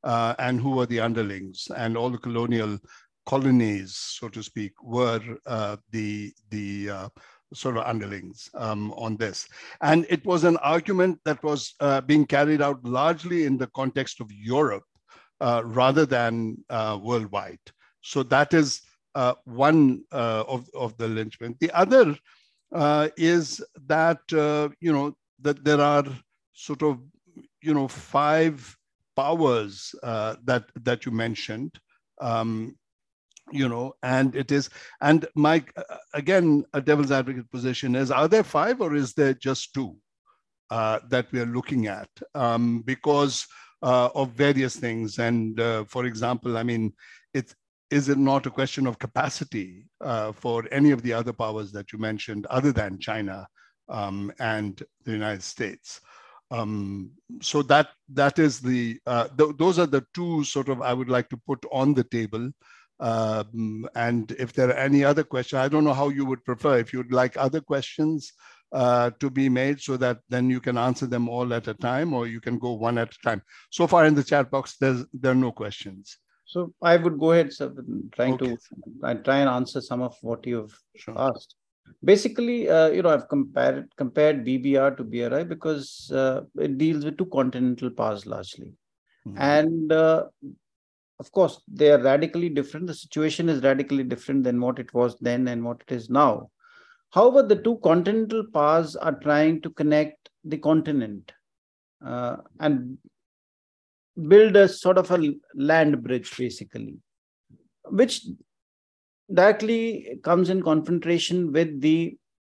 uh, and who were the underlings, and all the colonial colonies, so to speak, were uh, the the uh, sort of underlings um, on this. And it was an argument that was uh, being carried out largely in the context of Europe uh, rather than uh, worldwide. So that is uh, one uh, of, of the linchpin. The other uh, is that, uh, you know, that there are sort of, you know, five powers uh, that, that you mentioned. Um, you know, and it is, and my, again, a devil's advocate position is, are there five or is there just two uh, that we are looking at? Um, because uh, of various things. And uh, for example, I mean, it's, is it not a question of capacity uh, for any of the other powers that you mentioned, other than China um, and the United States? Um, so that, that is the, uh, th those are the two sort of, I would like to put on the table. Um, and if there are any other questions, I don't know how you would prefer, if you'd like other questions uh, to be made so that then you can answer them all at a time, or you can go one at a time. So far in the chat box, there's, there are no questions. So I would go ahead, sir, trying Okay. to I try and answer some of what you've Sure. asked. Basically, uh, you know, I've compared compared B B R to B R I because uh, it deals with two continental powers largely. Mm-hmm. And uh, of course, they are radically different. The situation is radically different than what it was then and what it is now. However, the two continental powers are trying to connect the continent uh, and build a sort of a land bridge, basically, which directly comes in confrontation with the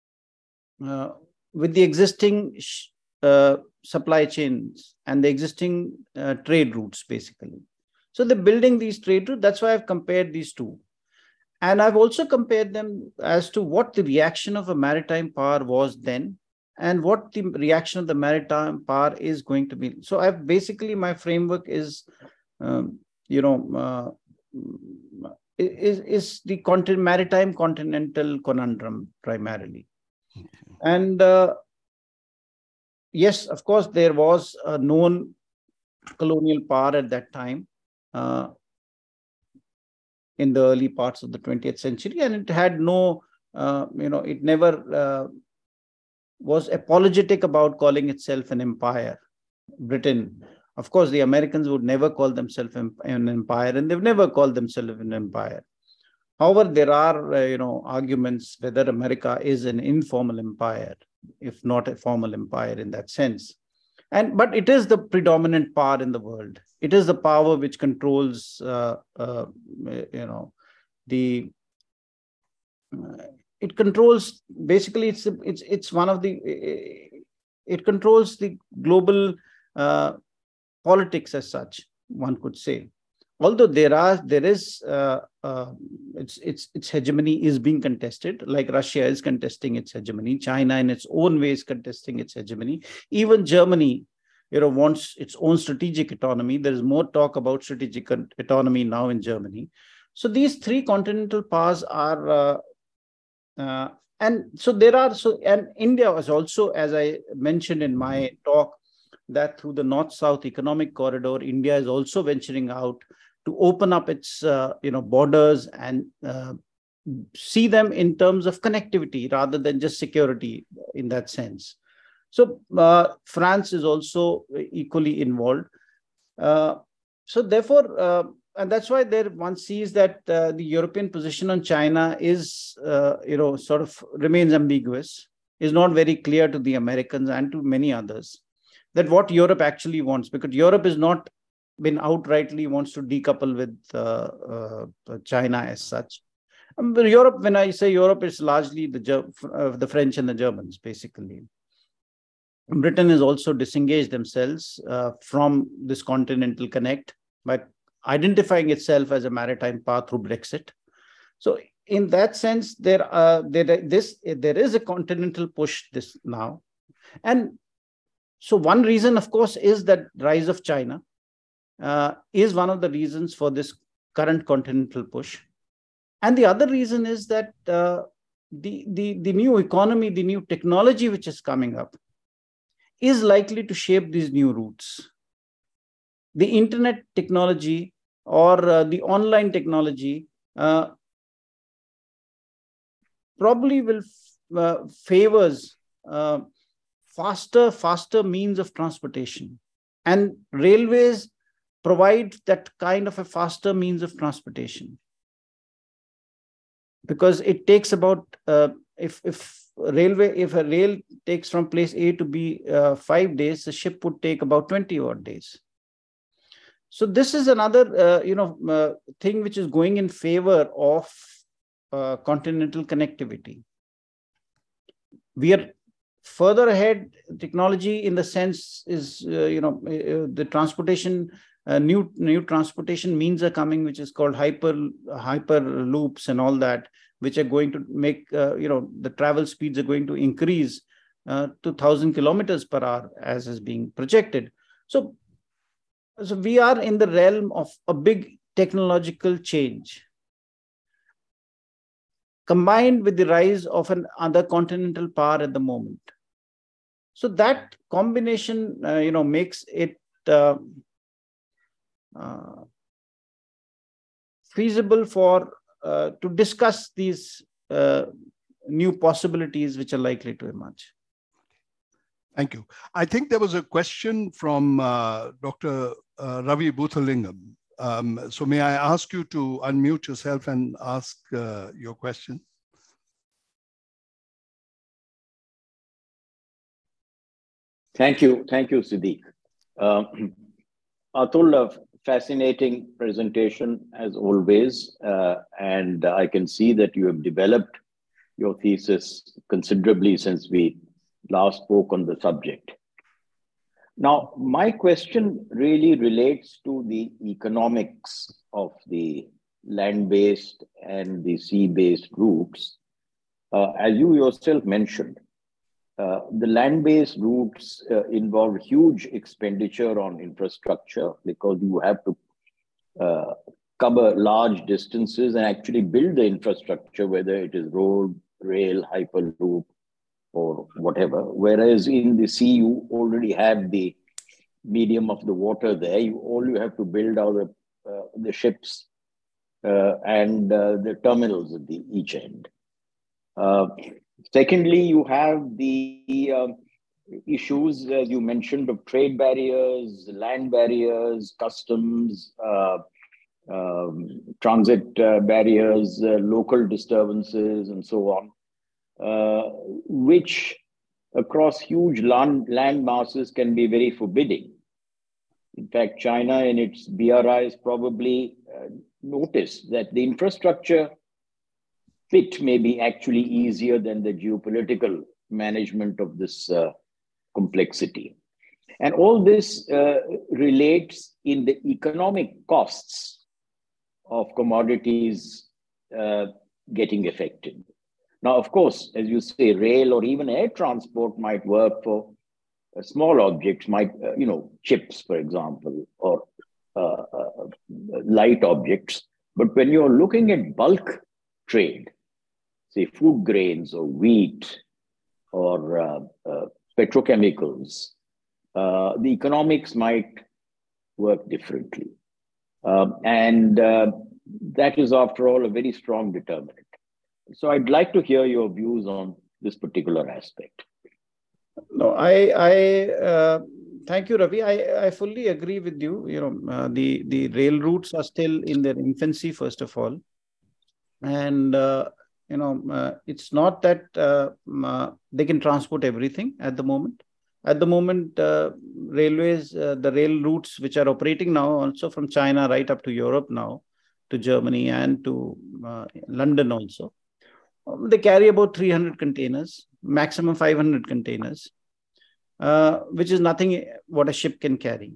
uh, with the existing uh, supply chains and the existing uh, trade routes, basically. So they're building these trade routes. That's why I've compared these two. And I've also compared them as to what the reaction of a maritime power was then and what the reaction of the maritime power is going to be. So I've basically, my framework is, um, you know, uh, is, is the continent, maritime continental conundrum primarily. And uh, yes, of course, there was a known colonial power at that time. Uh, in the early parts of the twentieth century, and it had no, uh, you know, it never uh, was apologetic about calling itself an empire. Britain, of course, the Americans would never call themselves an empire, and they've never called themselves an empire. However, there are, uh, you know, arguments whether America is an informal empire, if not a formal empire in that sense. And but it is the predominant power in the world. It is the power which controls, uh, uh, you know, the. Uh, it controls basically. It's it's it's one of the. It controls the global uh, politics as such. One could say, although there are there is uh, uh, its its its hegemony is being contested. Like Russia is contesting its hegemony. China, in its own way, is contesting its hegemony. Even Germany, you know, wants its own strategic autonomy. There is more talk about strategic autonomy now in Germany. So these three continental powers are, uh, uh, and so there are, so, and India was also, as I mentioned in my talk, that through the North-South economic corridor, India is also venturing out to open up its, uh, you know, borders and uh, see them in terms of connectivity rather than just security in that sense. So uh, France is also equally involved. Uh, so therefore, uh, and that's why there one sees that uh, the European position on China is, uh, you know, sort of remains ambiguous, is not very clear to the Americans and to many others, that what Europe actually wants, because Europe has not been outrightly wants to decouple with uh, uh, China as such. Um, but Europe, when I say Europe, it's largely the, uh, the French and the Germans, basically. Britain has also disengaged themselves uh, from this continental connect by identifying itself as a maritime power through Brexit. So in that sense, there, uh, there, this, there is a continental push this now. And so one reason, of course, is that rise of China uh, is one of the reasons for this current continental push. And the other reason is that uh, the, the, the new economy, the new technology which is coming up, is likely to shape these new routes. the internet technology or uh, the online technology uh, probably will uh, favors uh, faster, faster means of transportation. And railways provide that kind of a faster means of transportation. Because it takes about, uh, if, if railway, if a rail takes from place A to B uh, five days, the ship would take about twenty odd days. So this is another, uh, you know, uh, thing which is going in favor of uh, continental connectivity. We are further ahead. Technology, in the sense, is uh, you know uh, the transportation, uh, new new transportation means are coming, which is called hyper hyper loops and all that, which are going to make uh, you know the travel speeds are going to increase uh, to thousand kilometers per hour, as is being projected. So, so we are in the realm of a big technological change, combined with the rise of an other continental power at the moment. So that combination, uh, you know, makes it uh, uh, feasible for uh, to discuss these uh, new possibilities which are likely to emerge. Thank you. I think there was a question from uh, Doctor Uh, Ravi Buthalingam. Um, so may I ask you to unmute yourself and ask uh, your question? Thank you. Thank you, Siddiq. Um, Atul, a fascinating presentation as always. Uh, and I can see that you have developed your thesis considerably since we last spoke on the subject. Now, my question really relates to the economics of the land-based and the sea-based routes. Uh, as you yourself mentioned, uh, the land-based routes uh, involve huge expenditure on infrastructure because you have to uh, cover large distances and actually build the infrastructure, whether it is road, rail, hyperloop, or whatever. Whereas in the sea, you already have the medium of the water there. You all you have to build are the, uh, the ships uh, and uh, the terminals at the each end. Uh, secondly, you have the uh, issues, as you mentioned, of trade barriers, land barriers, customs, uh, um, transit uh, barriers, uh, local disturbances, and so on. Uh, which across huge land, land masses can be very forbidding. In fact, China in its B R Is probably uh, noticed that the infrastructure fit may be actually easier than the geopolitical management of this uh, complexity. And all this uh, relates in the economic costs of commodities uh, getting affected. Now, of course, as you say, rail or even air transport might work for uh, small objects, might, uh, you know, chips, for example, or uh, uh, light objects. But when you're looking at bulk trade, say food grains or wheat or uh, uh, petrochemicals, uh, the economics might work differently. Um, and uh, that is, after all, a very strong determinant. So I'd like to hear your views on this particular aspect. No, I, I uh, thank you, Ravi. I, I fully agree with you. You know, uh, the, the rail routes are still in their infancy, first of all. And, uh, you know, uh, it's not that uh, uh, they can transport everything at the moment. At the moment, uh, railways, uh, the rail routes which are operating now, also from China right up to Europe now, to Germany and to uh, London also. They carry about three hundred containers, maximum five hundred containers, uh, which is nothing what a ship can carry.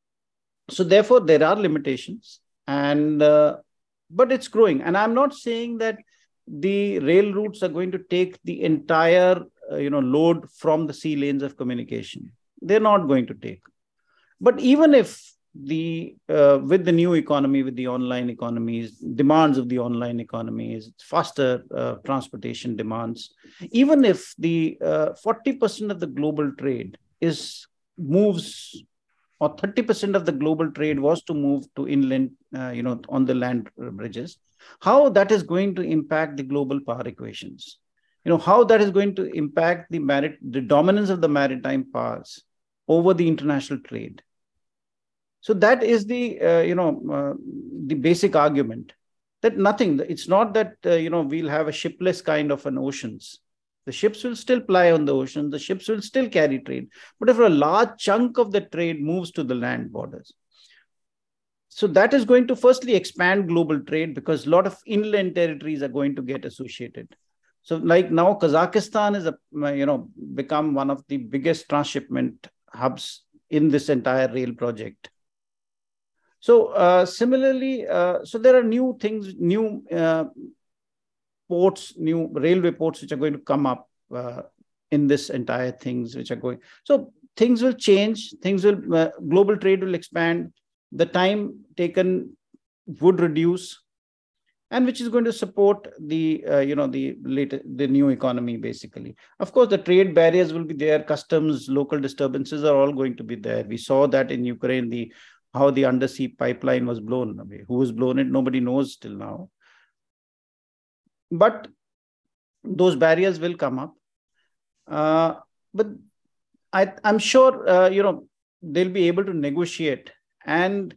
So therefore, there are limitations, and uh, but it's growing. And I'm not saying that the rail routes are going to take the entire uh, you know load from the sea lanes of communication. They're not going to take. But even if the uh, with the new economy, with the online economies, demands of the online economies, faster uh, transportation demands, even if the uh, forty percent of the global trade is moves or thirty percent of the global trade was to move to inland, uh, you know, on the land bridges, how that is going to impact the global power equations, you know, how that is going to impact the marit the dominance of the maritime powers over the international trade. So that is the, uh, you know, uh, the basic argument that nothing, it's not that, uh, you know, we'll have a shipless kind of an oceans. The ships will still ply on the ocean. The ships will still carry trade. But if a large chunk of the trade moves to the land borders, so that is going to firstly expand global trade because a lot of inland territories are going to get associated. So like now Kazakhstan is, a, you know, become one of the biggest transshipment hubs in this entire rail project. So uh, similarly, uh, so there are new things, new uh, ports, new railway ports which are going to come up uh, in this entire things which are going. So things will change, things will, uh, global trade will expand, the time taken would reduce, and which is going to support the, uh, you know, the later, the new economy basically. Of course, the trade barriers will be there, customs, local disturbances are all going to be there. We saw that in Ukraine, the how the undersea pipeline was blown away. Who has blown it? Nobody knows till now. But those barriers will come up. Uh, but I, I'm sure, uh, you know, they'll be able to negotiate. And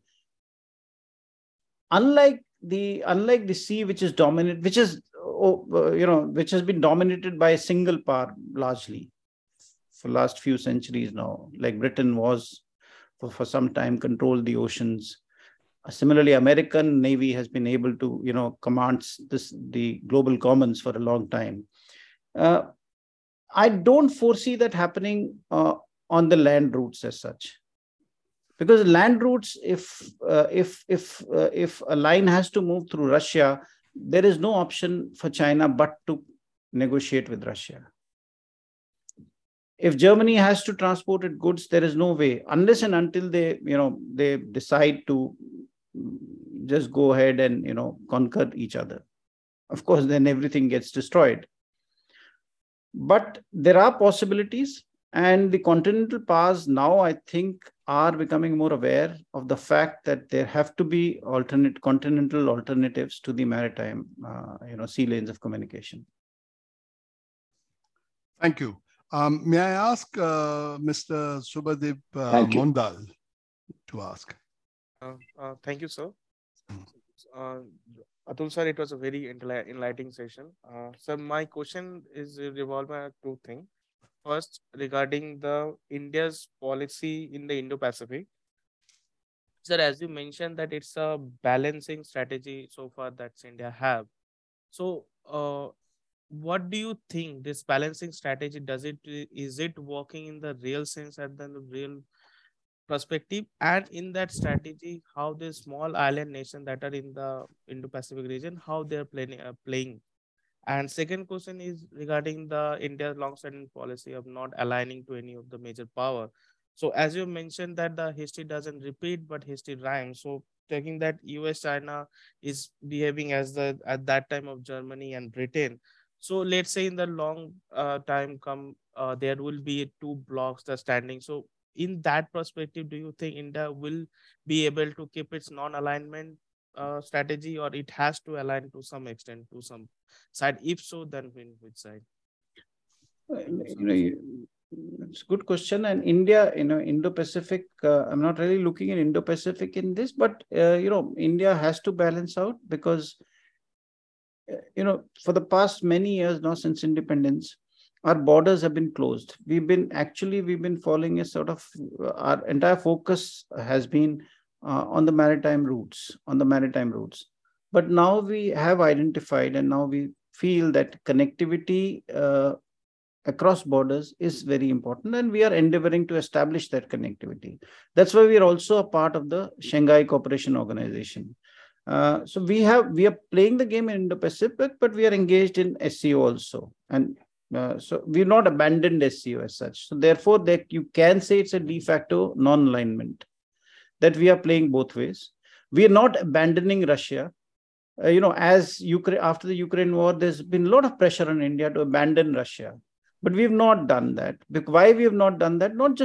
unlike the unlike the sea, which is dominant, which is, uh, you know, which has been dominated by a single power largely for the last few centuries now, like Britain was for, for some time, controlled the oceans. Similarly, American Navy has been able to, you know, command this, the global commons for a long time. Uh, I don't foresee that happening uh, on the land routes as such, because land routes, if uh, if if uh, if a line has to move through Russia, there is no option for China but to negotiate with Russia. If Germany has to transport its goods, there is no way, unless and until they, you know, they decide to just go ahead and, you know, conquer each other. Of course, then everything gets destroyed. But there are possibilities, and the continental powers now, I think, are becoming more aware of the fact that there have to be alternate continental alternatives to the maritime, uh, you know, sea lanes of communication. Thank you. Um, may I ask uh, Mister Subhadip uh, Mondal to ask? Uh, uh, thank you, sir. Uh, Atul sir, it was a very enlightening session. Uh, sir, my question is revolved around two things. First, regarding the India's policy in the Indo-Pacific. Sir, as you mentioned that it's a balancing strategy so far that India have. So, uh, what do you think this balancing strategy, does it, is it working in the real sense at the real perspective? And in that strategy, how the small island nations that are in the Indo-Pacific region, how they're playing, uh, playing? And second question is regarding the India's long-standing policy of not aligning to any of the major power. So as you mentioned that the history doesn't repeat, but history rhymes. So taking that U S China is behaving as the at that time of Germany and Britain. So let's say in the long uh, time come, uh, there will be two blocks that standing. So in that perspective, do you think India will be able to keep its non-alignment uh, strategy, or it has to align to some extent to some side? If so, then in which side? You know, it's a good question. And India, you know, Indo-Pacific, uh, I'm not really looking at Indo-Pacific in this, but, uh, you know, India has to balance out because, uh, you know, for the past many years now since independence, our borders have been closed. We've been actually, we've been following a sort of, uh, our entire focus has been uh, on the maritime routes, on the maritime routes. But now we have identified, and now we feel that connectivity uh, across borders is very important, and we are endeavoring to establish that connectivity. That's why we are also a part of the Shanghai Cooperation Organization. Uh, so we have, we are playing the game in Indo-Pacific, but we are engaged in S C O also. And uh, so we've not abandoned S C O as such. So therefore, that you can say it's a de facto non-alignment, that we are playing both ways. We are not abandoning Russia. Uh, you know, as Ukraine, after the Ukraine war, there's been a lot of pressure on India to abandon Russia. But we have not done that. Why we have not done that? Not just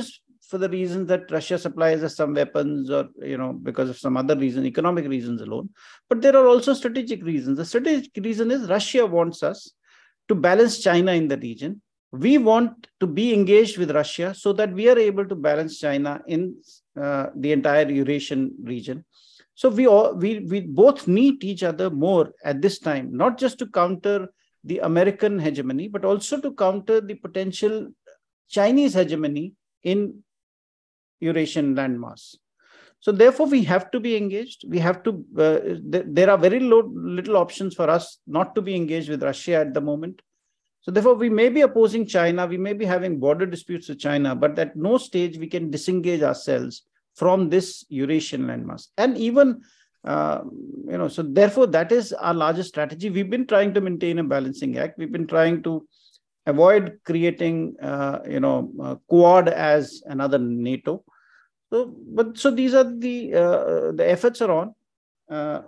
for the reason that Russia supplies us some weapons or, you know, because of some other reason, economic reasons alone. But there are also strategic reasons. The strategic reason is Russia wants us to balance China in the region. We want to be engaged with Russia so that we are able to balance China in uh, the entire Eurasian region. So we, all, we, we both need each other more at this time, not just to counter the American hegemony, but also to counter the potential Chinese hegemony in Eurasian landmass. So therefore, we have to be engaged. We have to, uh, th there are very low, little options for us not to be engaged with Russia at the moment. So therefore, we may be opposing China, we may be having border disputes with China, but at no stage we can disengage ourselves from this Eurasian landmass. And even, uh, you know, so therefore, that is our largest strategy. We've been trying to maintain a balancing act. We've been trying to avoid creating, uh, you know, uh, Quad as another NATO. So, but so these are the, uh, the efforts are on. Uh,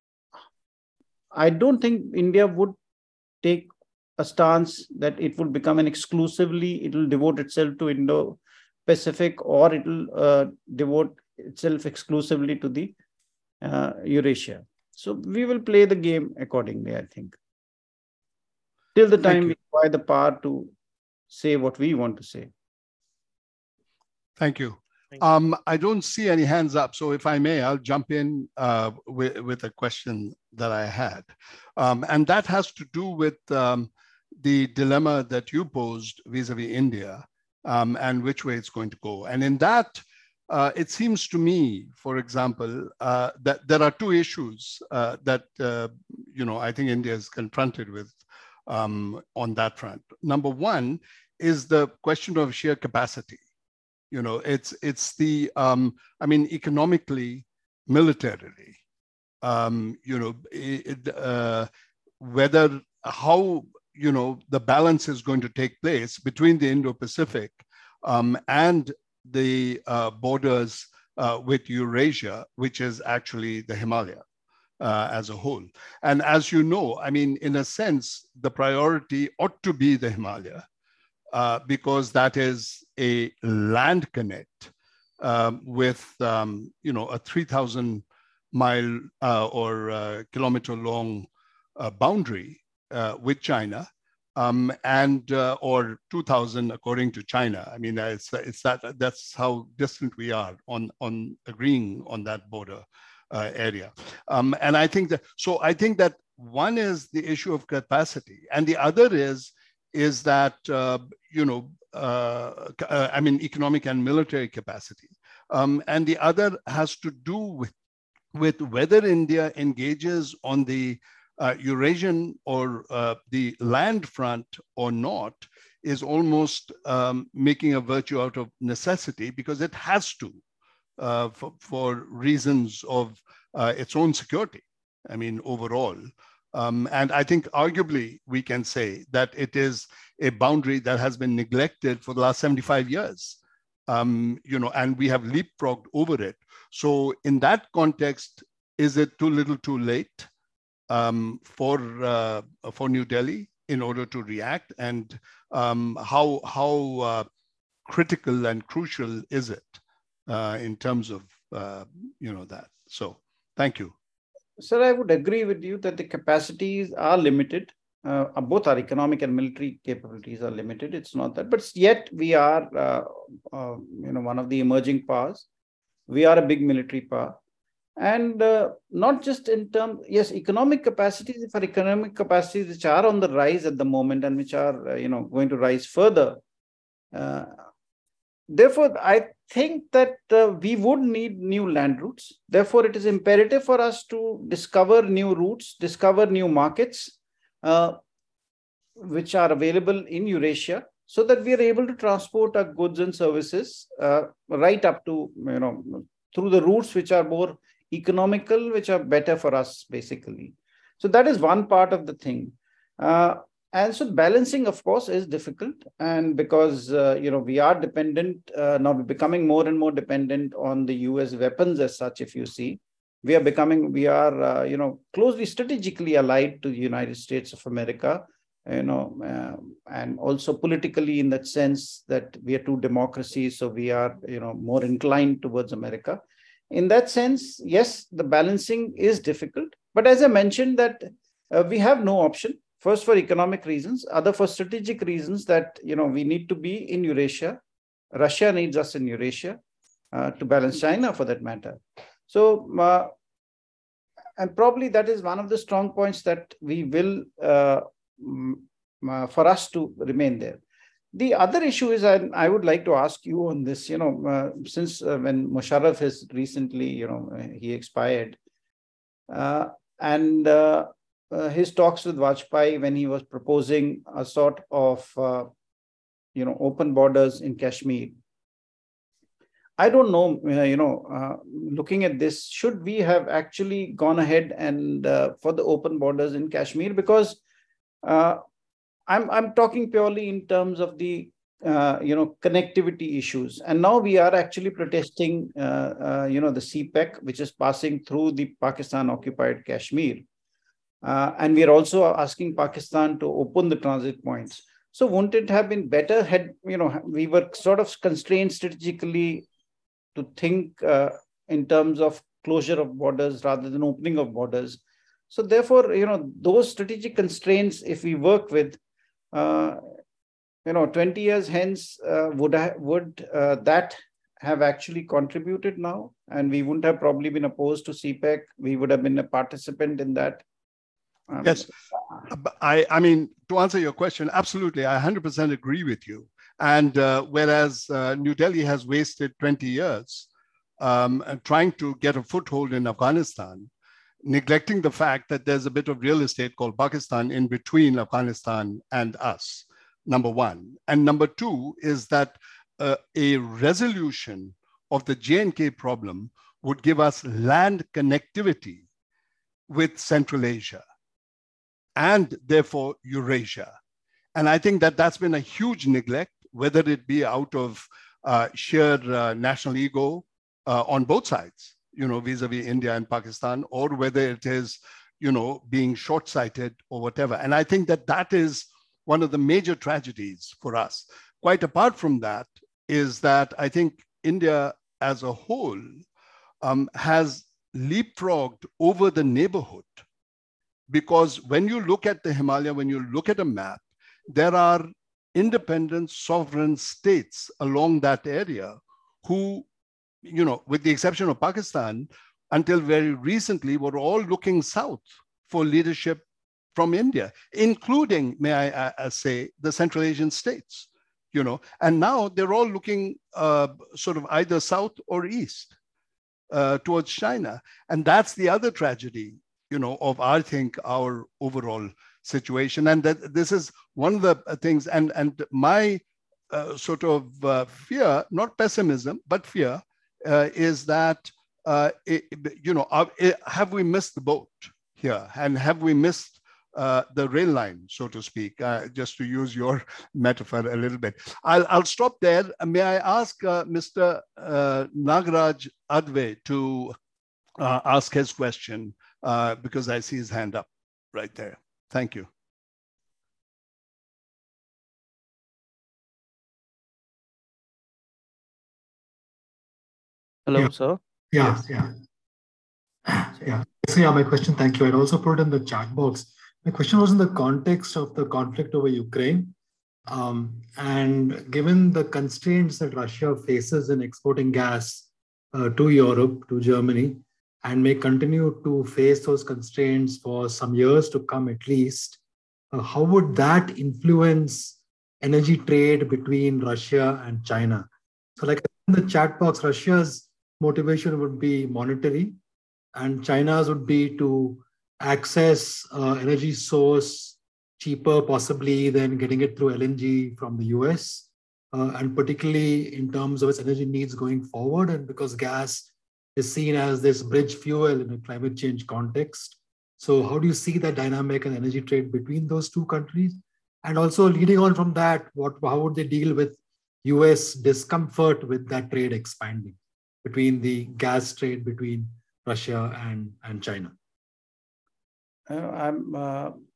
I don't think India would take a stance that it will become an exclusively, it will devote itself to Indo-Pacific, or it will uh, devote itself exclusively to the uh, Eurasia. So we will play the game accordingly, I think. Till the time we acquire the power to say what we want to say. Thank you. Um, I don't see any hands up, so if I may, I'll jump in uh, with, with a question that I had. Um, and that has to do with um, the dilemma that you posed vis-a-vis India um, and which way it's going to go. And in that, uh, it seems to me, for example, uh, that there are two issues uh, that, uh, you know, I think India is confronted with um, on that front. Number one is the question of sheer capacity. You know, it's it's the, um, I mean, economically, militarily, um, you know, it, uh, whether, how, you know, the balance is going to take place between the Indo-Pacific um, and the uh, borders uh, with Eurasia, which is actually the Himalaya uh, as a whole. And as you know, I mean, in a sense, the priority ought to be the Himalaya. Uh, because that is a land connect um, with, um, you know, a three thousand mile uh, or uh, kilometer long uh, boundary uh, with China, um, and uh, or two thousand according to China. I mean, it's, it's that that's how distant we are on on agreeing on that border uh, area. Um, and I think that so I think that one is the issue of capacity, and the other is. is that, uh, you know, uh, uh, I mean, economic and military capacity. Um, and the other has to do with, with whether India engages on the uh, Eurasian or uh, the land front or not is almost um, making a virtue out of necessity, because it has to uh, for, for reasons of uh, its own security, I mean, overall. Um, and I think arguably we can say that it is a boundary that has been neglected for the last seventy-five years, um, you know, and we have leapfrogged over it. So in that context, is it too little too late um, for, uh, for New Delhi in order to react? And um, how, how uh, critical and crucial is it uh, in terms of, uh, you know, that? So thank you. Sir, I would agree with you that the capacities are limited. Uh, both our economic and military capabilities are limited. It's not that, but yet we are, uh, uh, you know, one of the emerging powers. We are a big military power, and uh, not just in terms. Yes, economic capacities. For economic capacities which are on the rise at the moment and which are, uh, you know, going to rise further. Uh, Therefore, I think that uh, we would need new land routes. Therefore, it is imperative for us to discover new routes, discover new markets, uh, which are available in Eurasia, so that we are able to transport our goods and services uh, right up to, you know, through the routes which are more economical, which are better for us, basically. So that is one part of the thing. Uh, And so balancing, of course, is difficult. And because, uh, you know, we are dependent, uh, now we're becoming more and more dependent on the U S weapons as such, if you see. We are becoming, we are, uh, you know, closely strategically allied to the United States of America. you know, uh, and also politically in that sense that we are two democracies, so we are, you know, more inclined towards America. In that sense, yes, the balancing is difficult. But as I mentioned, that uh, we have no option. First, for economic reasons, other for strategic reasons, that, you know, we need to be in Eurasia. Russia needs us in Eurasia uh, to balance China, for that matter. So, uh, and probably that is one of the strong points that we will, uh, uh, for us to remain there. The other issue is, I, I would like to ask you on this, you know, uh, since uh, when Musharraf has recently, you know, he expired, uh, and uh, uh, his talks with Vajpayee when he was proposing a sort of, uh, you know, open borders in Kashmir. I don't know, uh, you know, uh, looking at this, should we have actually gone ahead and uh, for the open borders in Kashmir? Because uh, I'm, I'm talking purely in terms of the, uh, you know, connectivity issues. And now we are actually protesting, uh, uh, you know, the C PEC, which is passing through the Pakistan-occupied Kashmir. Uh, and we are also asking Pakistan to open the transit points. So wouldn't it have been better had, you know, we were sort of constrained strategically to think uh, in terms of closure of borders rather than opening of borders? So therefore, you know, those strategic constraints, if we work with, uh, you know, twenty years hence, uh, would I, would uh, that have actually contributed now? And we wouldn't have probably been opposed to C PEC. We would have been a participant in that. Um, yes, I, I mean, to answer your question, absolutely, I one hundred percent agree with you. And uh, whereas uh, New Delhi has wasted twenty years um, trying to get a foothold in Afghanistan, neglecting the fact that there's a bit of real estate called Pakistan in between Afghanistan and us, number one. And number two is that uh, a resolution of the J and K problem would give us land connectivity with Central Asia and therefore Eurasia. And I think that that's been a huge neglect, whether it be out of uh, sheer uh, national ego uh, on both sides, you know, vis-a-vis India and Pakistan, or whether it is, you know, being short-sighted or whatever. And I think that that is one of the major tragedies for us. Quite apart from that is that I think India as a whole um, has leapfrogged over the neighborhood. Because when you look at the Himalaya, when you look at a map, there are independent sovereign states along that area who, you know, with the exception of Pakistan, until very recently, were all looking south for leadership from India, including, may I uh, say, the Central Asian states, you know, and now they're all looking uh, sort of either south or east uh, towards China. And that's the other tragedy, you know, of, I think, our overall situation. And that this is one of the things, and, and my uh, sort of uh, fear, not pessimism, but fear, uh, is that, uh, it, you know, uh, it, have we missed the boat here? And have we missed uh, the rail line, so to speak, uh, just to use your metaphor a little bit. I'll, I'll stop there. May I ask uh, Mister Uh, Nagaraj Adve to uh, ask his question? Uh, because I see his hand up right there. Thank you. Hello, yeah. sir. Yeah, yes. yeah. Yeah. So yeah, my question, thank you. I'd also put it in the chat box. My question was in the context of the conflict over Ukraine. Um, and given the constraints that Russia faces in exporting gas uh, to Europe, to Germany, and may continue to face those constraints for some years to come at least, uh, how would that influence energy trade between Russia and China? So like in the chat box, Russia's motivation would be monetary, and China's would be to access uh, energy source cheaper possibly than getting it through L N G from the U S, uh, and particularly in terms of its energy needs going forward, and because gas is seen as this bridge fuel in a climate change context. So how do you see that dynamic and energy trade between those two countries? And also leading on from that, what how would they deal with U S discomfort with that trade expanding between the gas trade between Russia and, and China? Uh, I'm, uh,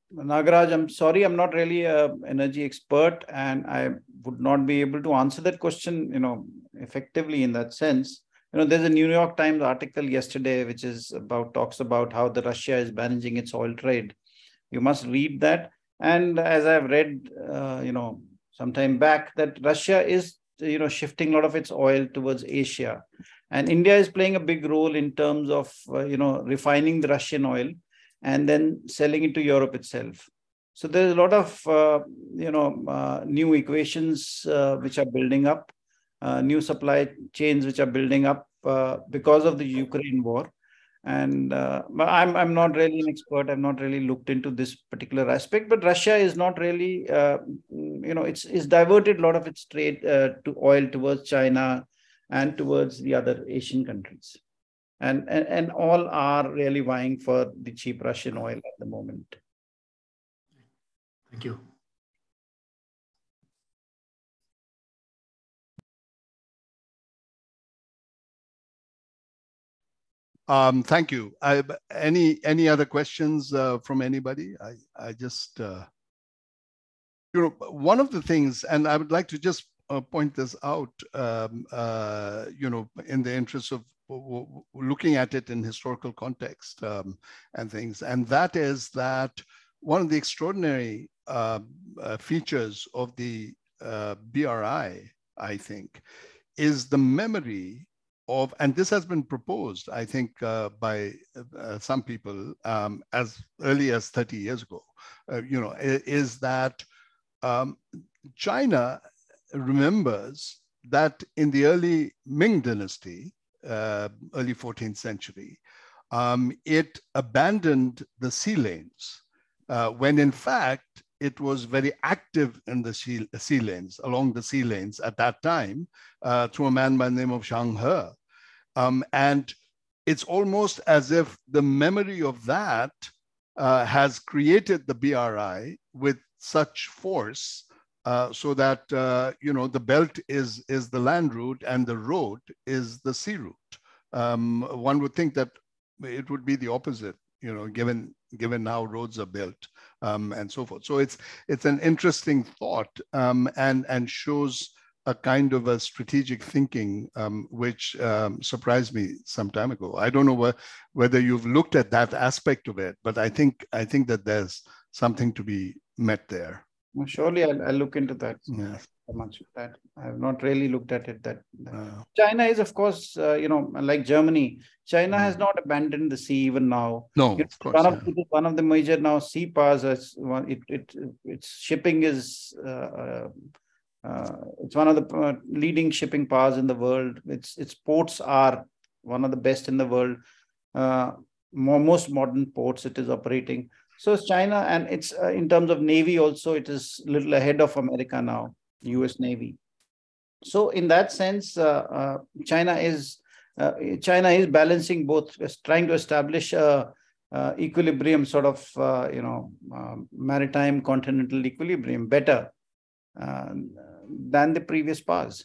Nagaraj, I'm sorry, I'm not really an energy expert, and I would not be able to answer that question, you know, effectively in that sense. You know, there's a New York Times article yesterday, which is about, talks about how the Russia is managing its oil trade. You must read that. And as I've read, uh, you know, some time back, that Russia is, you know, shifting a lot of its oil towards Asia. And India is playing a big role in terms of, uh, you know, refining the Russian oil and then selling it to Europe itself. So there's a lot of, uh, you know, uh, new equations uh, which are building up, uh, new supply chains which are building up uh, because of the Ukraine war. And uh, I'm I'm not really an expert. I've not really looked into this particular aspect. But Russia is not really, uh, you know, it's it's diverted a lot of its trade uh, to oil towards China and towards the other Asian countries. And, and, and all are really vying for the cheap Russian oil at the moment. Thank you. Um, thank you. I, any any other questions uh, from anybody? I I just uh, you know, one of the things, and I would like to just uh, point this out, um, uh, you know, in the interest of looking at it in historical context um, and things, and that is that one of the extraordinary uh, uh, features of the uh, B R I, I think, is the memory of, and this has been proposed, I think, uh, by uh, some people um, as early as thirty years ago, uh, you know, is that um, China remembers that in the early Ming dynasty, uh, early fourteenth century, um, it abandoned the sea lanes uh, when in fact it was very active in the sea, sea lanes, along the sea lanes at that time uh, through a man by the name of Zhang He. Um, and it's almost as if the memory of that uh, has created the B R I with such force uh, so that, uh, you know, the belt is, is the land route and the road is the sea route. Um, one would think that it would be the opposite, you know, given, given how roads are built um, and so forth. So it's, it's an interesting thought um, and, and shows a kind of a strategic thinking, um, which um, surprised me some time ago. I don't know wh whether you've looked at that aspect of it, but I think I think that there's something to be met there. Well, surely I'll, I'll look into that. Yeah. Much of that. I have not really looked at it. That, that. Uh, China is, of course, uh, you know, like Germany. China has not abandoned the sea even now. No, you know, of course. One yeah. of the, one of the major now sea powers. Is one, it it its shipping is. Uh, uh, it's one of the uh, leading shipping powers in the world. Its its ports are one of the best in the world. Uh, more, most modern ports it is operating. So it's China, and it's uh, in terms of Navy also, it is a little ahead of America now, U S Navy. So in that sense, uh, uh, China is uh, China is balancing both, trying to establish a, a equilibrium, sort of, uh, you know, uh, maritime continental equilibrium better uh, than the previous powers.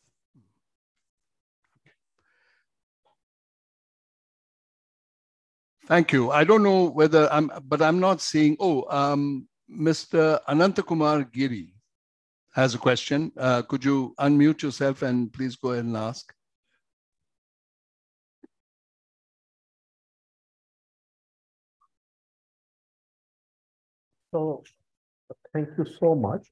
Thank you. I don't know whether I'm, but I'm not seeing, oh, um, Mister Anantakumar Giri has a question. Uh, could you unmute yourself and please go ahead and ask? So, thank you so much.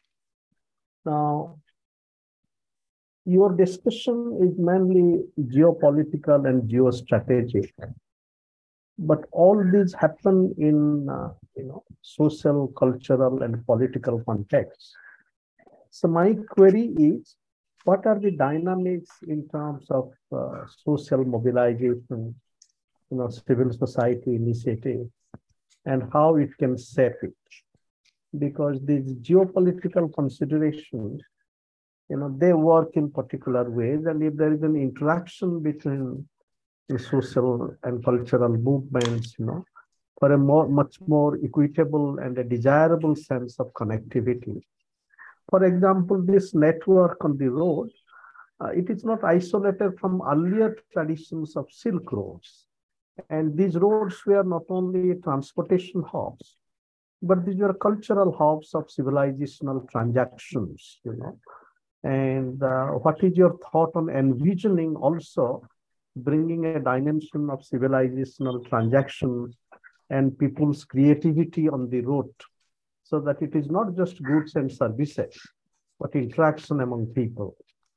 Now, your discussion is mainly geopolitical and geostrategic. But all these happen in uh, you know, social, cultural, and political contexts. So my query is, what are the dynamics in terms of uh, social mobilization, you know, civil society initiative, and how it can shape it? Because these geopolitical considerations, you know, they work in particular ways, and if there is an interaction between the social and cultural movements, you know, for a more, much more equitable and a desirable sense of connectivity. For example, this network on the road, uh, it is not isolated from earlier traditions of Silk Roads. And these roads were not only transportation hubs, but these were cultural hubs of civilizational transactions, you know. And uh, what is your thought on envisioning also bringing a dimension of civilizational transactions and people's creativity on the road, so that it is not just goods and services, but interaction among people?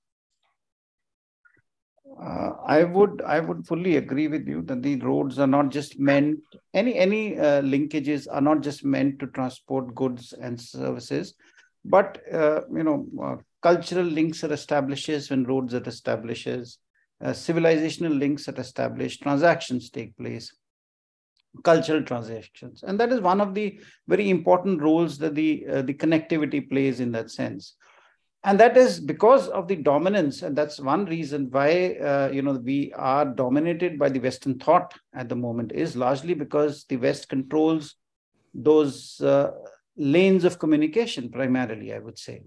Uh, I would I would fully agree with you that the roads are not just meant, any any uh, linkages are not just meant to transport goods and services, but uh, you know uh, cultural links are established when roads are established, uh, civilizational links are established, transactions take place, cultural transactions, and that is one of the very important roles that the uh, the connectivity plays in that sense. And that is because of the dominance, and that's one reason why uh, you know we are dominated by the Western thought at the moment, is largely because the West controls those uh, lanes of communication primarily, I would say.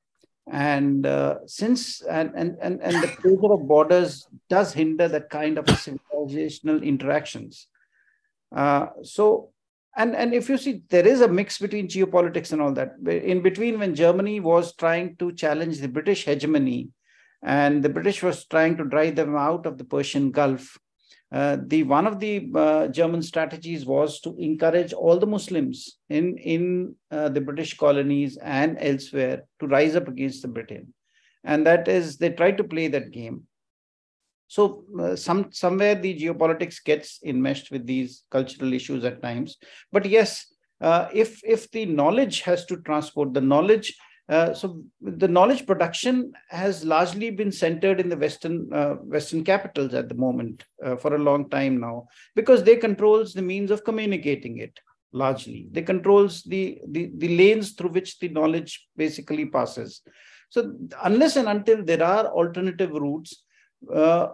And uh, since and, and and and the closure of borders does hinder that kind of civilizational interactions. Uh, so. And, and if you see, there is a mix between geopolitics and all that. In between, when Germany was trying to challenge the British hegemony, and the British was trying to drive them out of the Persian Gulf, uh, the one of the uh, German strategies was to encourage all the Muslims in, in uh, the British colonies and elsewhere to rise up against the Britain. And that is, they tried to play that game. So uh, some somewhere the geopolitics gets enmeshed with these cultural issues at times. But yes, uh, if if the knowledge has to transport the knowledge, uh, so the knowledge production has largely been centered in the Western uh, Western capitals at the moment uh, for a long time now, because they controls the means of communicating it largely. They controls the the, the lanes through which the knowledge basically passes. So unless and until there are alternative routes, Uh,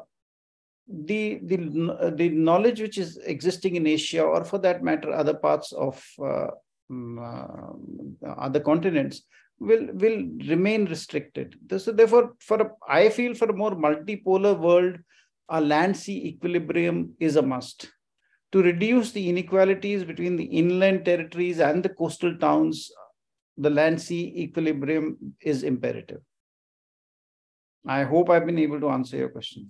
the the the knowledge which is existing in Asia, or for that matter other parts of uh, uh, other continents, will will remain restricted. So therefore, for a, I feel for a more multipolar world, a land-sea equilibrium is a must. To reduce the inequalities between the inland territories and the coastal towns, the land-sea equilibrium is imperative. I hope I've been able to answer your question.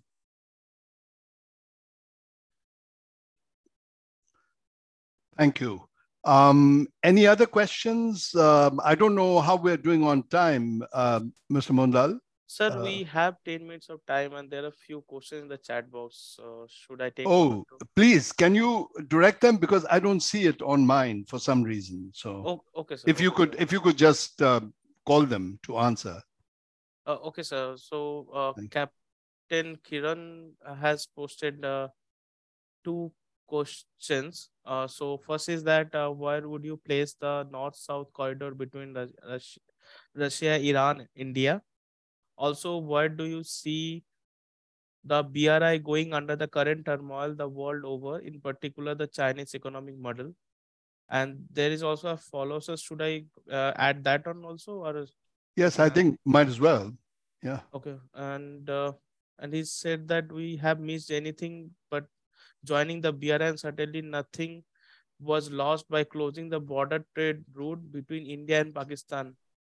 Thank you. Um, any other questions? Um, I don't know how we're doing on time, uh, Mister Mondal. Sir, uh, we have ten minutes of time and there are a few questions in the chat box. So should I take? Oh, please, can you direct them? Because I don't see it on mine for some reason. So oh, okay, sir. if you okay, could, sir. if you could just uh, call them to answer. Uh, okay, sir. So uh, Captain Kiran has posted uh, two questions. Uh, so first is that uh, where would you place the north-south corridor between Russia, Russia, Iran, India? Also, where do you see the B R I going under the current turmoil the world over, in particular the Chinese economic model? And there is also a follow. So should I uh, add that on also, or? Yes, I think might as well. Yeah. Okay, and uh, and he said that we have missed anything but joining the B R I, and certainly nothing was lost by closing the border trade route between India and Pakistan.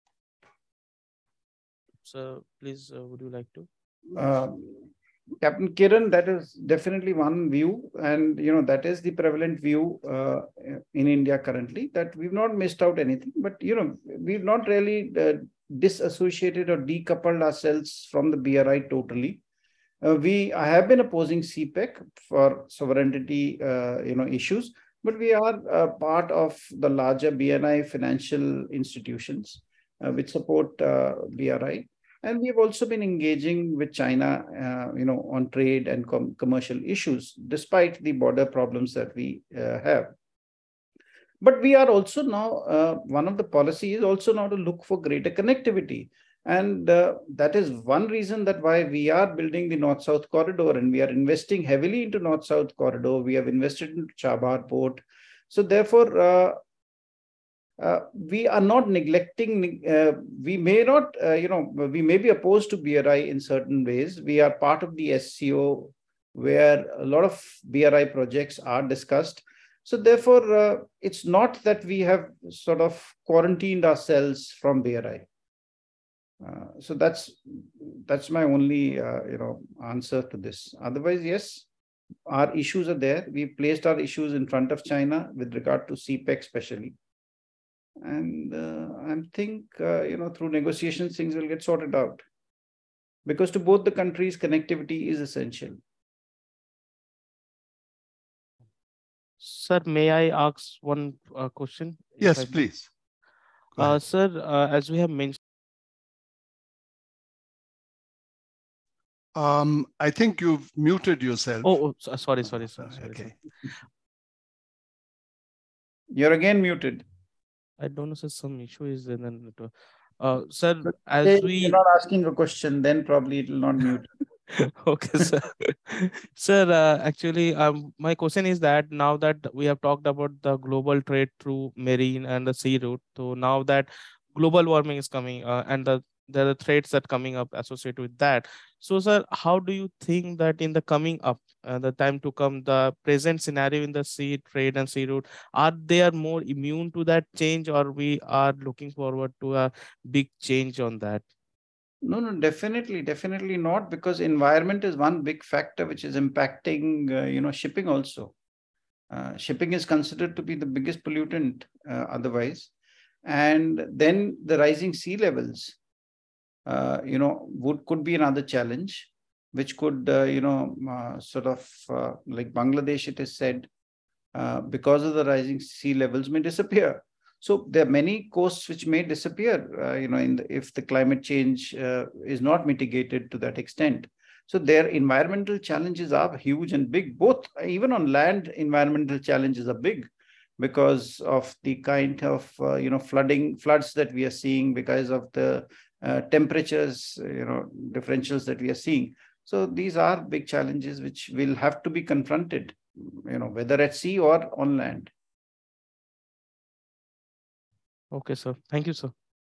So please, uh, would you like to? Uh, Captain Kiran, that is definitely one view, and you know that is the prevalent view uh, in India currently, that we've not missed out anything, but you know we've not really uh, disassociated or decoupled ourselves from the B R I totally. Uh, we I have been opposing C PEC for sovereignty uh, you know issues, but we are uh, part of the larger B N I financial institutions uh, which support uh, B R I. And we have also been engaging with China, uh, you know, on trade and com commercial issues, despite the border problems that we uh, have. But we are also now, uh, one of the policies is also now to look for greater connectivity. And uh, that is one reason that why we are building the North-South corridor, and we are investing heavily into North-South corridor. We have invested into Chabahar port. So therefore, uh, Uh, we are not neglecting, uh, we may not, uh, you know, we may be opposed to B R I in certain ways. We are part of the S C O where a lot of B R I projects are discussed. So therefore, uh, it's not that we have sort of quarantined ourselves from B R I. Uh, so that's that's my only uh, you know answer to this. Otherwise, yes, our issues are there. We placed our issues in front of China with regard to C PEC especially. And uh, I think, uh, you know, through negotiations, things will get sorted out. Because to both the countries, connectivity is essential. Sir, may I ask one uh, question? Yes, please. Uh, sir, uh, as we have mentioned, Um, I think you've muted yourself. Oh, oh so- sorry, sorry, sorry. sorry Okay. sir. You're again muted. I don't know, sir, some issue is in the network. Uh, sir, But as If we you're not asking a question, then probably it will not mute. okay, sir. Sir, uh, actually, um, my question is that now that we have talked about the global trade through marine and the sea route, so now that global warming is coming uh, and the there are threats that coming up associated with that. So, sir, how do you think that in the coming up, uh, the time to come, the present scenario in the sea trade and sea route, are they are more immune to that change, or we are looking forward to a big change on that? No, no, definitely, definitely not, because environment is one big factor which is impacting, uh, you know, shipping also. Uh, shipping is considered to be the biggest pollutant uh, otherwise. And then the rising sea levels, uh, you know, would could be another challenge, which could, uh, you know, uh, sort of uh, like Bangladesh, it is said, uh, because of the rising sea levels may disappear. So there are many coasts which may disappear, uh, you know, in the, if the climate change uh, is not mitigated to that extent. So their environmental challenges are huge and big. Both, even on land, environmental challenges are big because of the kind of uh, you know flooding, floods that we are seeing because of the uh, temperatures, you know, differentials that we are seeing. So these are big challenges which will have to be confronted, you know, whether at sea or on land. Okay, sir. Thank you, sir.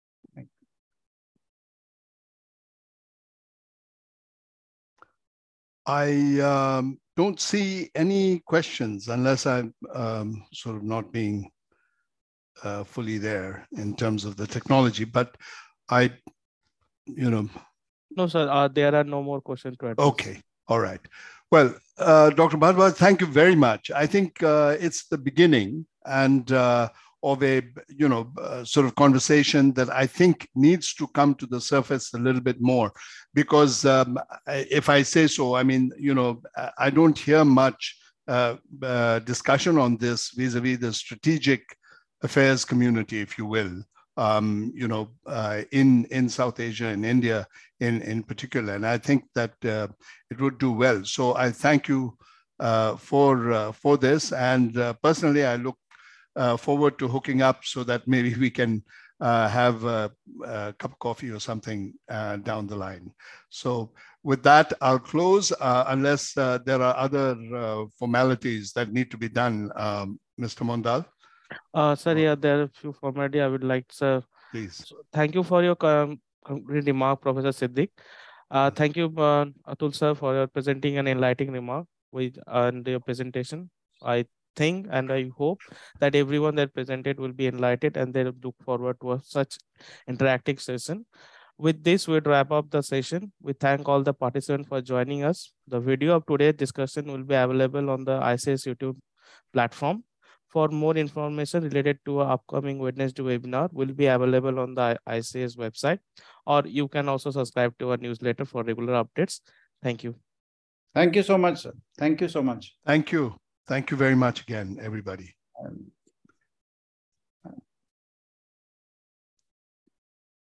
I um, don't see any questions unless I'm um, sort of not being uh, fully there in terms of the technology, but I, you know. No, sir, uh, there are no more questions to address. Okay, all right. Well, uh, Doctor Bhardwaj, thank you very much. I think uh, it's the beginning and uh, of a, you know, uh, sort of conversation that I think needs to come to the surface a little bit more, because um, if I say so, I mean, you know, I don't hear much uh, uh, discussion on this vis-a-vis the strategic affairs community, if you will, um, you know, uh, in, in South Asia and India in, in particular. And I think that uh, it would do well. So I thank you uh, for, uh, for this. And uh, personally, I look Uh, forward to hooking up so that maybe we can uh, have a, a cup of coffee or something uh, down the line. So with that, I'll close uh, unless uh, there are other uh, formalities that need to be done. Um, Mister Mondal? Uh, sir, yeah, there are a few formalities I would like, sir. Please. So thank you for your um, complete remark, Professor Siddique. Uh, thank you, uh, Atul sir, for your presenting an enlightening remark with and your presentation. I think and I hope that everyone that presented will be enlightened and they look forward to a such interactive session. With this, we'll wrap up the session. We thank all the participants for joining us. The video of today's discussion will be available on the I C S YouTube platform. For more information related to our upcoming Wednesday webinar, will be available on the I C S website, or you can also subscribe to our newsletter for regular updates. Thank you. Thank you so much, sir. Thank you so much. Thank you. Thank you very much again, everybody.